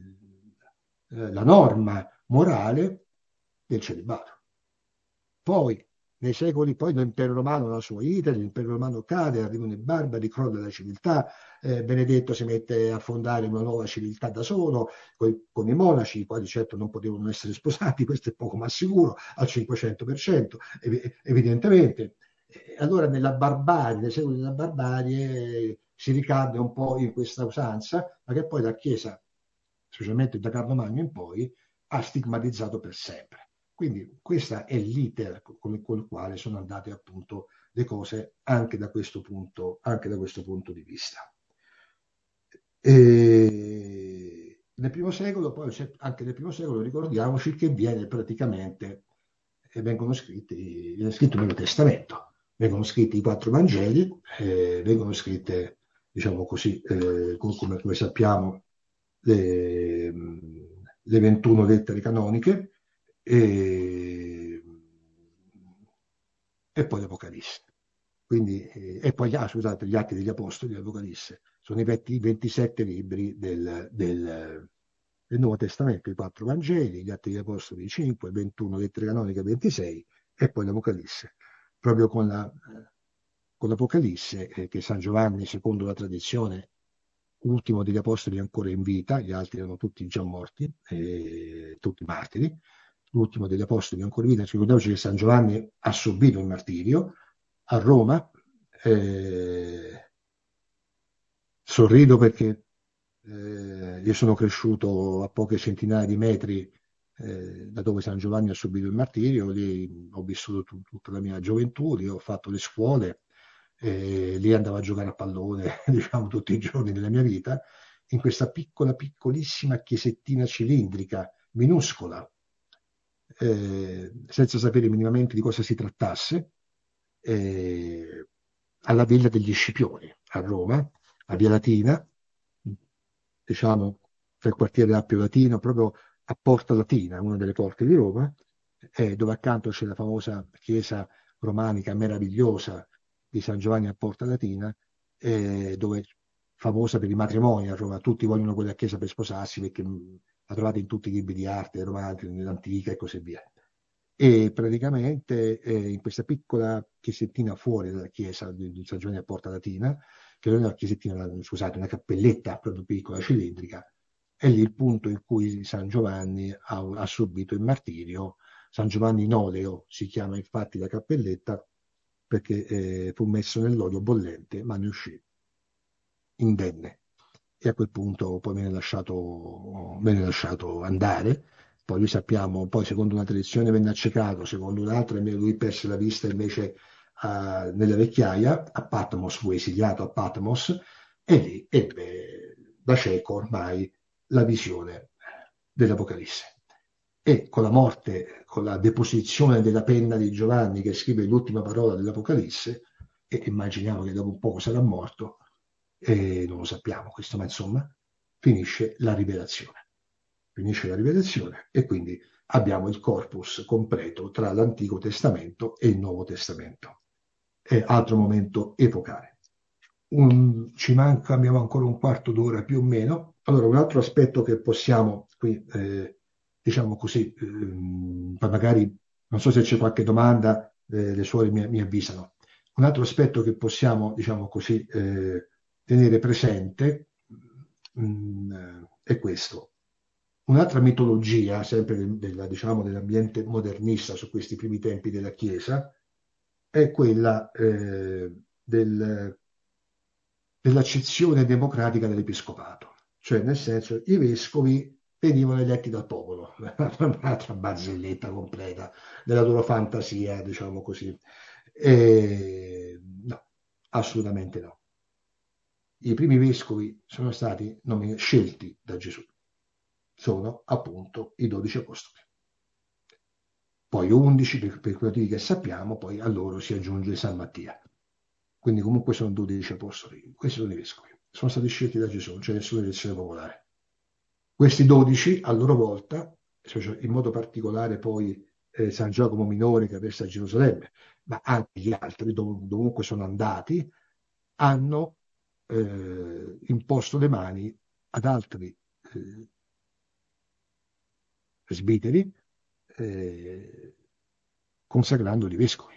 A: la norma morale del celibato. Poi, nei secoli, poi l'impero romano ha la sua iter, l'impero romano cade, arrivano i barbari, crolla la civiltà, eh, Benedetto si mette a fondare una nuova civiltà da solo, coi, con i monaci, i quali certo non potevano essere sposati, questo è poco ma sicuro, al cinquecento per cento, ev- evidentemente. E allora nella barbarie, nei secoli della barbarie, si ricade un po' in questa usanza, ma che poi la Chiesa, specialmente da Carlo Magno in poi, ha stigmatizzato per sempre. Quindi questo è l'iter con il quale sono andate appunto le cose anche da questo punto, anche da questo punto di vista. E nel primo secolo, poi anche nel primo secolo, ricordiamoci che viene praticamente, eh, vengono scritti, viene scritto il Nuovo Testamento, vengono scritti i quattro Vangeli, eh, vengono scritte, diciamo così, eh, come, come sappiamo, le, le ventuno lettere canoniche, e, e poi l'Apocalisse. Quindi, eh, e poi ah, scusate, gli Atti degli Apostoli e l'Apocalisse sono i ventisette libri del, del, del Nuovo Testamento, i quattro Vangeli, gli Atti degli Apostoli cinque, ventuno lettere canoniche ventisei e poi l'Apocalisse. Proprio con, la, con l'Apocalisse, eh, che San Giovanni, secondo la tradizione, ultimo degli Apostoli ancora in vita, gli altri erano tutti già morti, eh, tutti martiri, l'ultimo degli Apostoli ancora in vita, ricordiamoci che San Giovanni ha subito il martirio a Roma. Eh, sorrido perché eh, io sono cresciuto a poche centinaia di metri eh, da dove San Giovanni ha subito il martirio, lì ho vissuto tu- tutta la mia gioventù, lì ho fatto le scuole, eh, lì andavo a giocare a pallone, diciamo, tutti i giorni della mia vita, in questa piccola, piccolissima chiesettina cilindrica, minuscola, eh, senza sapere minimamente di cosa si trattasse, eh, alla Villa degli Scipioni a Roma, a Via Latina, diciamo, tra il quartiere Appio Latino, proprio a Porta Latina, una delle porte di Roma, eh, dove accanto c'è la famosa chiesa romanica meravigliosa di San Giovanni a Porta Latina, eh, dove famosa per i matrimoni a Roma, tutti vogliono quella chiesa per sposarsi perché mh, la trovate in tutti i libri di arte romantica, nell'antica e così via. E praticamente eh, in questa piccola chiesettina fuori dalla chiesa di, di San Giovanni a Porta Latina, che non è una chiesettina, scusate, una cappelletta proprio piccola, cilindrica, è lì il punto in cui San Giovanni ha, ha subito il martirio. San Giovanni in oleo si chiama infatti la cappelletta perché eh, fu messo nell'olio bollente, ma ne uscì indenne. E a quel punto poi viene lasciato, viene lasciato andare. Poi lui sappiamo, poi secondo una tradizione venne accecato, secondo un'altra lui perse la vista invece a, nella vecchiaia, a Patmos, fu esiliato a Patmos, e lì ebbe da cieco ormai la visione dell'Apocalisse. E con la morte, con la deposizione della penna di Giovanni che scrive l'ultima parola dell'Apocalisse, e immaginiamo che dopo un poco sarà morto, e non lo sappiamo questo, ma insomma, finisce la rivelazione. Finisce la rivelazione e quindi abbiamo il corpus completo tra l'Antico Testamento e il Nuovo Testamento. È altro momento epocale. Un, ci manca, abbiamo ancora un quarto d'ora più o meno. Allora, un altro aspetto che possiamo qui, eh, diciamo così, ehm, magari, non so se c'è qualche domanda, eh, le suore mi, mi avvisano. Un altro aspetto che possiamo, diciamo così, eh, tenere presente mh, è questo. Un'altra mitologia, sempre del, della, diciamo, dell'ambiente modernista su questi primi tempi della Chiesa, è quella eh, del, dell'accezione democratica dell'episcopato. Cioè, nel senso, i vescovi venivano eletti dal popolo, un'altra barzelletta completa della loro fantasia, diciamo così. E, no, assolutamente no. I primi vescovi sono stati nomi- scelti da Gesù, sono appunto i dodici apostoli. Poi undici, per, per quei motivi che sappiamo, poi a loro si aggiunge San Mattia. Quindi comunque sono dodici apostoli, questi sono i vescovi, sono stati scelti da Gesù, non c'è nessuna elezione popolare. Questi dodici, a loro volta, cioè in modo particolare poi eh, San Giacomo Minore che resta a Gerusalemme, ma anche gli altri, dov- dovunque sono andati, hanno eh, imposto le mani ad altri eh, presbiteri, eh, consacrandoli vescovi.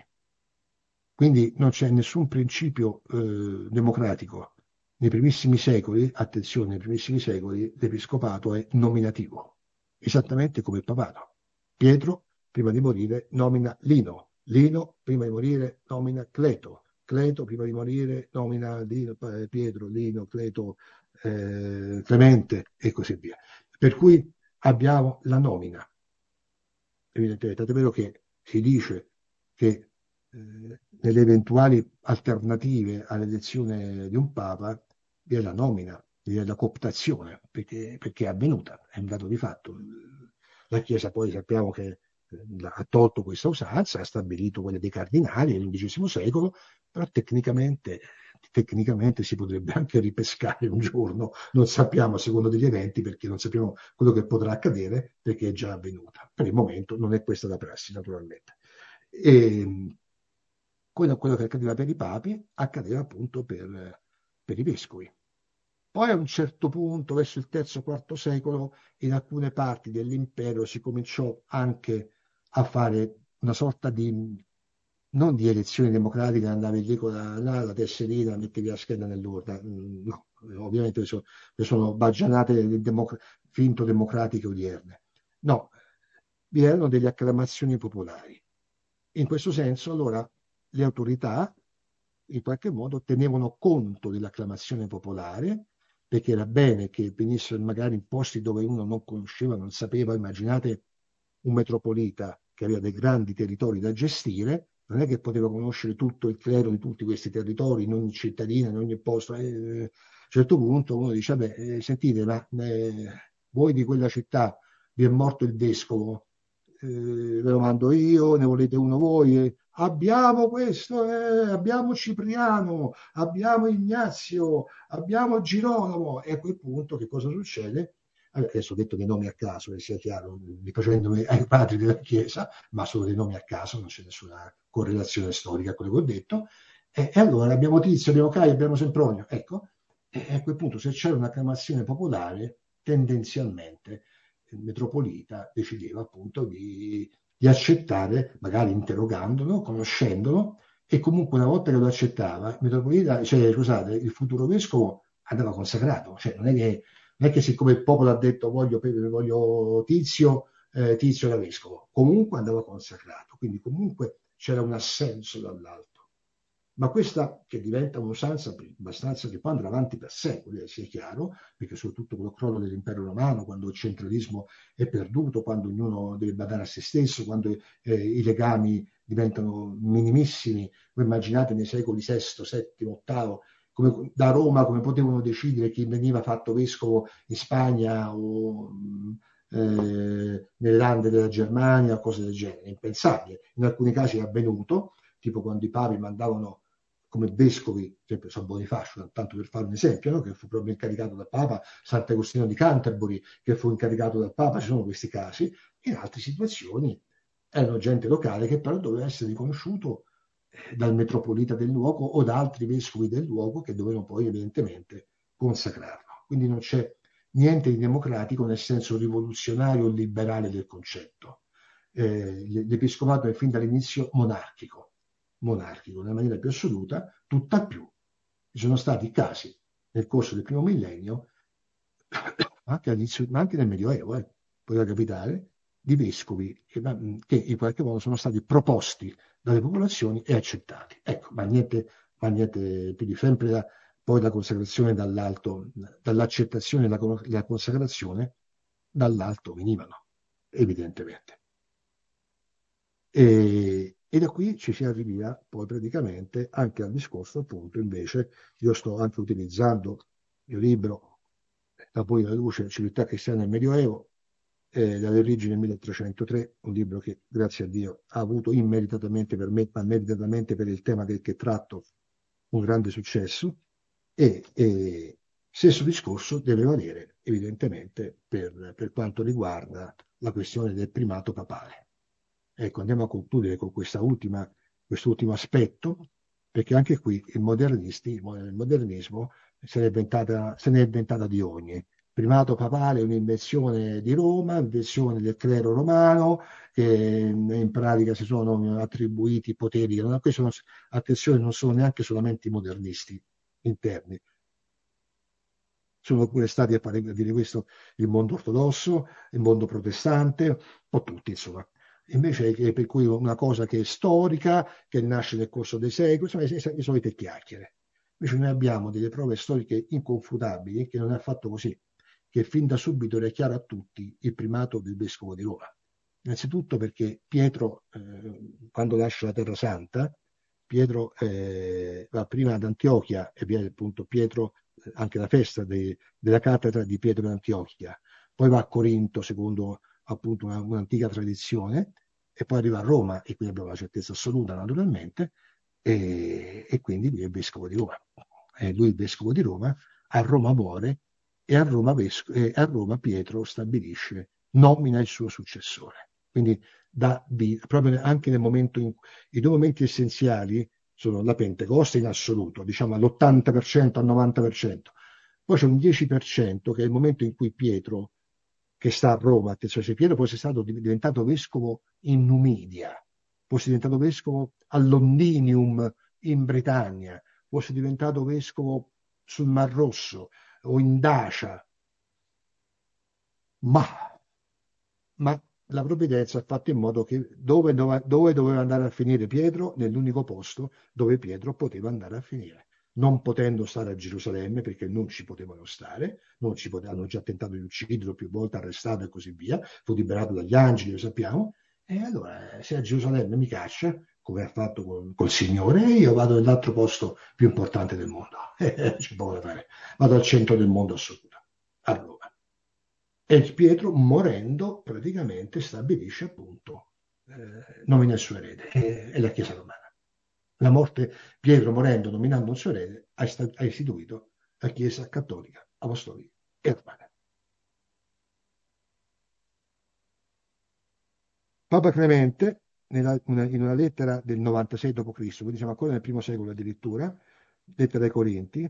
A: Quindi non c'è nessun principio eh, democratico. Nei primissimi secoli, attenzione, nei primissimi secoli l'episcopato è nominativo, esattamente come il papato. Pietro, prima di morire, nomina Lino. Lino, prima di morire, nomina Cleto. Cleto, prima di morire, nomina Lino, eh, Pietro, Lino, Cleto, eh, Clemente e così via. Per cui abbiamo la nomina. Evidentemente, è vero che si dice che eh, nelle eventuali alternative all'elezione di un papa vi è la nomina, vi è la cooptazione, perché, perché è avvenuta, è un dato di fatto. La Chiesa poi sappiamo che eh, ha tolto questa usanza, ha stabilito quella dei cardinali nell'undicesimo secolo, però tecnicamente, tecnicamente si potrebbe anche ripescare un giorno, non sappiamo a secondo degli eventi, perché non sappiamo quello che potrà accadere, perché è già avvenuta. Per il momento non è questa la prassi, naturalmente. E quello, quello che accadeva per i papi accadeva appunto per, per i vescovi. Poi a un certo punto, verso il terzo quarto secolo, in alcune parti dell'impero si cominciò anche a fare una sorta di, non di elezioni democratiche, andavi lì con la, la, la tesserina, mettevi la scheda nell'urna, mm, no, ovviamente le sono, le sono baggianate democ- finto democratiche odierne. No, vi erano delle acclamazioni popolari. In questo senso, allora, le autorità in qualche modo tenevano conto dell'acclamazione popolare, perché era bene che venissero magari in posti dove uno non conosceva, non sapeva. Immaginate un metropolita che aveva dei grandi territori da gestire, non è che poteva conoscere tutto il clero di tutti questi territori, in ogni cittadina, in ogni posto. E, eh, a un certo punto uno dice, vabbè, eh, sentite, ma eh, voi di quella città vi è morto il vescovo, eh, ve lo mando io, ne volete uno voi? Eh, abbiamo questo, eh, abbiamo Cipriano, abbiamo Ignazio, abbiamo Girolamo. E a quel punto che cosa succede? Adesso ho detto dei nomi a caso, che sia chiaro, rifacendomi ai padri della Chiesa, ma solo dei nomi a caso, non c'è nessuna correlazione storica a quello che ho detto. E, e allora abbiamo Tizio, abbiamo Caio, abbiamo Sempronio. Ecco, e a quel punto se c'era un'acclamazione popolare, tendenzialmente il metropolita decideva appunto di, di accettare, magari interrogandolo, conoscendolo, e comunque una volta che lo accettava, il metropolita, cioè, scusate, il futuro vescovo andava consacrato, cioè non è che non è che siccome il popolo ha detto voglio, voglio Tizio, eh, Tizio era vescovo, comunque andava consacrato, quindi comunque c'era un assenso dall'alto. Ma questa che diventa un'usanza abbastanza che poi andrà avanti per secoli, eh, sia chiaro, perché soprattutto con il crollo dell'impero romano, quando il centralismo è perduto, quando ognuno deve badare a se stesso, quando eh, i legami diventano minimissimi. Voi immaginate nei secoli sesto, settimo, ottavo, come, da Roma come potevano decidere chi veniva fatto vescovo in Spagna o eh, nelle lande della Germania, cose del genere. È impensabile. In alcuni casi è avvenuto, tipo quando i papi mandavano come vescovi, per esempio San Bonifacio, tanto per fare un esempio, no? Che fu proprio incaricato dal Papa, Sant'Agostino di Canterbury, che fu incaricato dal Papa, ci sono questi casi. In altre situazioni erano gente locale che però doveva essere riconosciuto eh, dal metropolita del luogo o da altri vescovi del luogo che dovevano poi evidentemente consacrarlo. Quindi non c'è niente di democratico nel senso rivoluzionario o liberale del concetto. Eh, l'episcopato è fin dall'inizio monarchico, monarchico nella maniera più assoluta, tutt'al più. Ci sono stati casi nel corso del primo millennio, anche, all'inizio, ma anche nel Medioevo, eh, poteva capitare, di vescovi che, che in qualche modo sono stati proposti dalle popolazioni e accettati. Ecco, ma niente, ma niente più di sempre da, poi la consacrazione dall'alto, dall'accettazione e la, la consacrazione dall'alto venivano, evidentemente. E, e da qui ci si arriva poi praticamente anche al discorso, appunto, invece, io sto anche utilizzando il mio libro, Da poi alla luce, Civiltà cristiana nel Medioevo, eh, dalle origini milletrecentotre, un libro che, grazie a Dio, ha avuto immeritatamente per me, ma meritatamente per il tema che, che tratto, un grande successo, e, e stesso discorso deve valere, evidentemente, per, per quanto riguarda la questione del primato papale. Ecco, andiamo a concludere con questa ultima, quest'ultimo aspetto, perché anche qui il, modernisti, il modernismo se ne è inventata, se ne è inventata di ogni. Primato papale è un'invenzione di Roma, invenzione del clero romano, che in pratica si sono attribuiti poteri. No? Questi sono, attenzione, non sono neanche solamente i modernisti interni, sono pure stati a fare a dire questo il mondo ortodosso, il mondo protestante, un po' tutti, insomma. Invece è per cui una cosa che è storica, che nasce nel corso dei secoli, insomma, le, le solite chiacchiere. Invece noi abbiamo delle prove storiche inconfutabili che non è affatto così, che fin da subito era chiaro a tutti il primato del vescovo di Roma. Innanzitutto perché Pietro, eh, quando lascia la Terra Santa, Pietro eh, va prima ad Antiochia e viene appunto Pietro, eh, anche la festa de, della cattedra di Pietro in Antiochia, poi va a Corinto secondo appunto una, un'antica tradizione e poi arriva a Roma e qui abbiamo la certezza assoluta naturalmente e, e quindi lui è il vescovo di Roma. Eh, lui è il vescovo di Roma, a Roma muore e a Roma, vesco, e a Roma Pietro stabilisce, nomina il suo successore. Quindi da, di, proprio anche nel momento in i due momenti essenziali sono la Pentecoste in assoluto, diciamo all'ottanta per cento, al novanta per cento. Poi c'è un dieci per cento che è il momento in cui Pietro, che sta a Roma, attenzione, se Pietro fosse stato diventato vescovo in Numidia, fosse diventato vescovo a Londinium in Britannia, fosse diventato vescovo sul Mar Rosso o in Dacia, ma, ma la provvidenza ha fatto in modo che dove, dove, dove doveva andare a finire Pietro? Nell'unico posto dove Pietro poteva andare a finire. Non potendo stare a Gerusalemme, perché non ci potevano stare, non ci potevano, hanno già tentato di ucciderlo più volte, arrestato e così via, fu liberato dagli angeli, lo sappiamo, e allora se a Gerusalemme mi caccia, come ha fatto col, col Signore, io vado nell'altro posto più importante del mondo, c'è poco da fare, vado al centro del mondo assoluto, a Roma. E Pietro, morendo, praticamente stabilisce appunto, eh, nomina il suo erede, e, e la Chiesa romana. La morte, Pietro morendo, nominando il suo erede, ha, sta- ha istituito la Chiesa cattolica, apostolica e romana. Papa Clemente, nella- una- in una lettera del novantasei dopo Cristo, quindi siamo ancora nel primo secolo addirittura, lettera ai Corinti,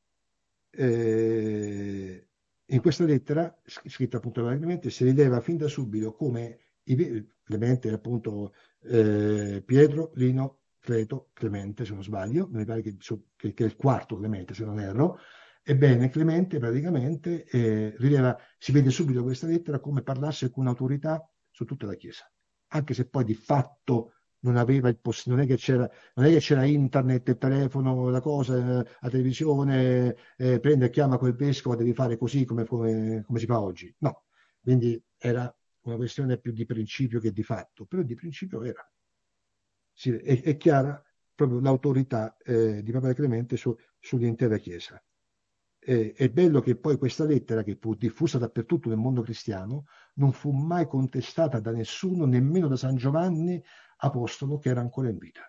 A: eh, in questa lettera, scritta appunto da Clemente, si rileva fin da subito come i, Clemente, appunto eh, Pietro, Lino, Cleto, Clemente, se non sbaglio, mi pare che, che, che è il quarto Clemente, se non erro. Ebbene, Clemente praticamente eh, rileva, si vede subito questa lettera come parlasse con autorità su tutta la Chiesa, anche se poi di fatto non aveva il poss- non è che c'era, non è che c'era internet, il telefono, la cosa, eh, la televisione, eh, prende e chiama quel vescovo, devi fare così come, come- come si fa oggi. No, quindi era una questione più di principio che di fatto, però di principio era. Sì, è, è chiara proprio l'autorità eh, di Papa Clemente su- sull'intera Chiesa. eh, è bello che poi questa lettera, che fu diffusa dappertutto nel mondo cristiano, non fu mai contestata da nessuno, nemmeno da San Giovanni Apostolo, che era ancora in vita.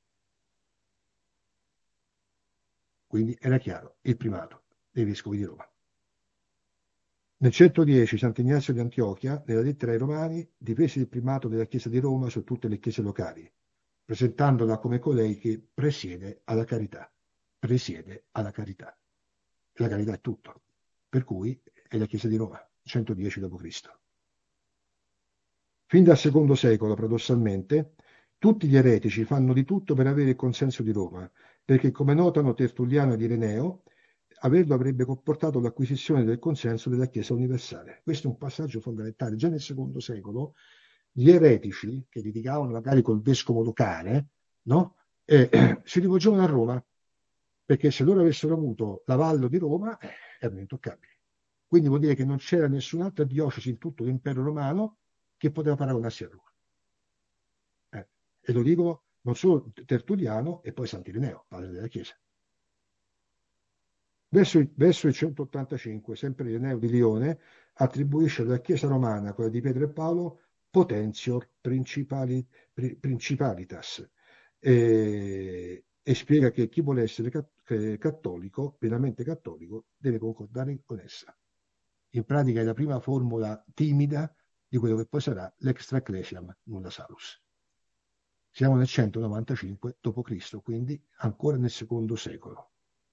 A: Quindi era chiaro il primato dei vescovi di Roma. Nel centodieci Sant'Ignazio di Antiochia, nella lettera ai Romani, difese il primato della Chiesa di Roma su tutte le chiese locali, presentandola come colei che presiede alla carità. Presiede alla carità. E la carità è tutto. Per cui è la Chiesa di Roma, centodieci dopo Cristo. Fin dal secondo secolo, paradossalmente, tutti gli eretici fanno di tutto per avere il consenso di Roma, perché, come notano Tertulliano ed Ireneo, averlo avrebbe comportato l'acquisizione del consenso della Chiesa universale. Questo è un passaggio fondamentale. Già nel secondo secolo gli eretici, che litigavano magari col vescovo locale, no? eh, eh, si rivolgevano a Roma, perché se loro avessero avuto l'avallo di Roma, eh, erano intoccabili. Quindi vuol dire che non c'era nessun'altra diocesi in tutto l'impero romano che poteva paragonarsi a Roma. Eh, e lo dico non solo Tertulliano e poi Sant'Ireneo, padre della Chiesa. Verso il, verso il centottantacinque, sempre Ireneo di Lione attribuisce alla Chiesa romana, quella di Pietro e Paolo, potentior principali, pri- principalitas, e, e spiega che chi vuole essere cat- cattolico, pienamente cattolico, deve concordare con essa. In pratica è la prima formula timida di quello che poi sarà l'extra ecclesiam nulla salus. Siamo nel centonovantacinque dopo Cristo, quindi ancora nel secondo secolo.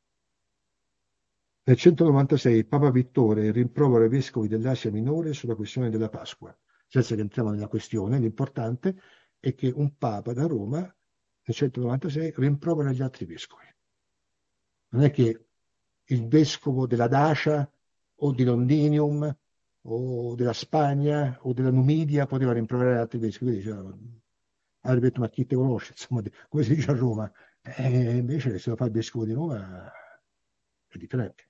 A: Nel centonovantasei Papa Vittore rimprovera i vescovi dell'Asia Minore sulla questione della Pasqua. Senza che entriamo nella questione, l'importante è che un Papa da Roma nel centonovantasei rimprovera gli altri vescovi. Non è che il vescovo della Dacia o di Londinium o della Spagna o della Numidia poteva rimproverare altri vescovi. Diceva, avrebbe detto, ma chi te conosce? Insomma, come si dice a Roma? E invece se lo fa il vescovo di Roma è differente.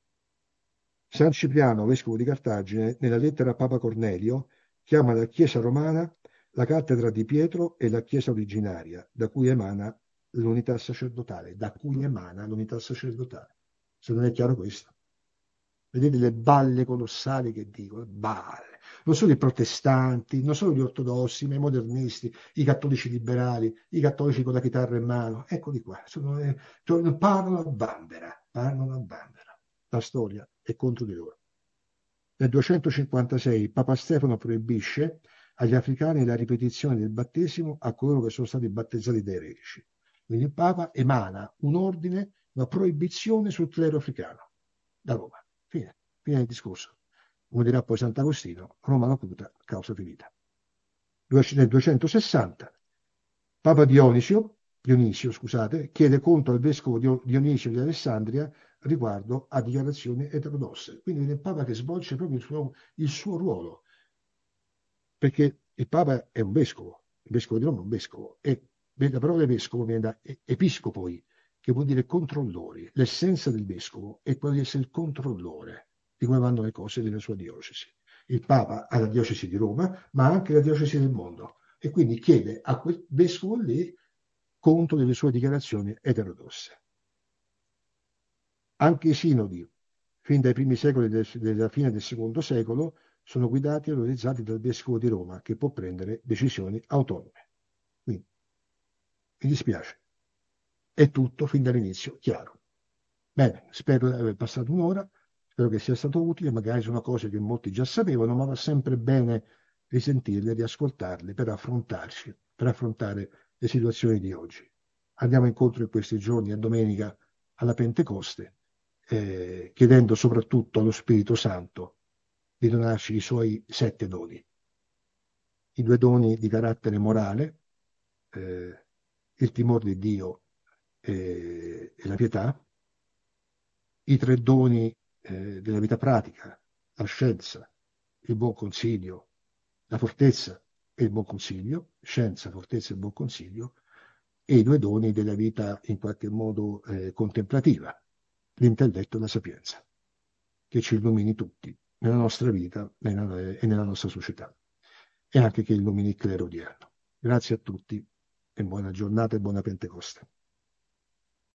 A: San Cipriano, vescovo di Cartagine, nella lettera a Papa Cornelio, chiama la Chiesa romana la cattedra di Pietro e la Chiesa originaria, da cui emana l'unità sacerdotale, da cui emana l'unità sacerdotale. Se non è chiaro questo. Vedete le balle colossali che dico, balle. Non solo i protestanti, non solo gli ortodossi, ma i modernisti, i cattolici liberali, i cattolici con la chitarra in mano. Eccoli qua, sono, eh, cioè, parlano a bambera, parlano a bambera. La storia è contro di loro. Nel duecentocinquantasei Papa Stefano proibisce agli africani la ripetizione del battesimo a coloro che sono stati battezzati da eretici. Quindi il Papa emana un ordine, una proibizione sul clero africano da Roma. Fine, fine del discorso. Come dirà poi Sant'Agostino, Roma locuta, causa finita. Nel duecentosessanta Papa Dionisio, Dionisio scusate, chiede conto al vescovo Dionisio di Alessandria riguardo a dichiarazioni eterodosse. Quindi è il Papa che svolge proprio il suo, il suo ruolo, perché il Papa è un vescovo, il vescovo di Roma è un vescovo, e la parola vescovo viene da episcopoi, che vuol dire controllori. L'essenza del vescovo è quella di essere il controllore di come vanno le cose nella sua diocesi. Il Papa ha la diocesi di Roma, ma anche la diocesi del mondo, e quindi chiede a quel vescovo lì conto delle sue dichiarazioni eterodosse. Anche i sinodi, fin dai primi secoli del- della fine del secondo secolo, sono guidati e organizzati dal vescovo di Roma, che può prendere decisioni autonome. Quindi, mi dispiace, è tutto fin dall'inizio chiaro. Bene, spero di aver passato un'ora, spero che sia stato utile, magari sono cose che molti già sapevano, ma va sempre bene risentirle, riascoltarle per affrontarci, per affrontare le situazioni di oggi. Andiamo incontro in questi giorni, a domenica, alla Pentecoste, eh, chiedendo soprattutto allo Spirito Santo di donarci i suoi sette doni. I due doni di carattere morale, eh, il timore di Dio e, e la pietà, i tre doni eh, della vita pratica, la scienza, il buon consiglio, la fortezza e il buon consiglio, scienza, fortezza e buon consiglio, e i due doni della vita in qualche modo eh, contemplativa, l'intelletto e la sapienza, che ci illumini tutti nella nostra vita nella- e nella nostra società, e anche che illumini il clero odierno. Grazie a tutti e buona giornata e buona Pentecoste.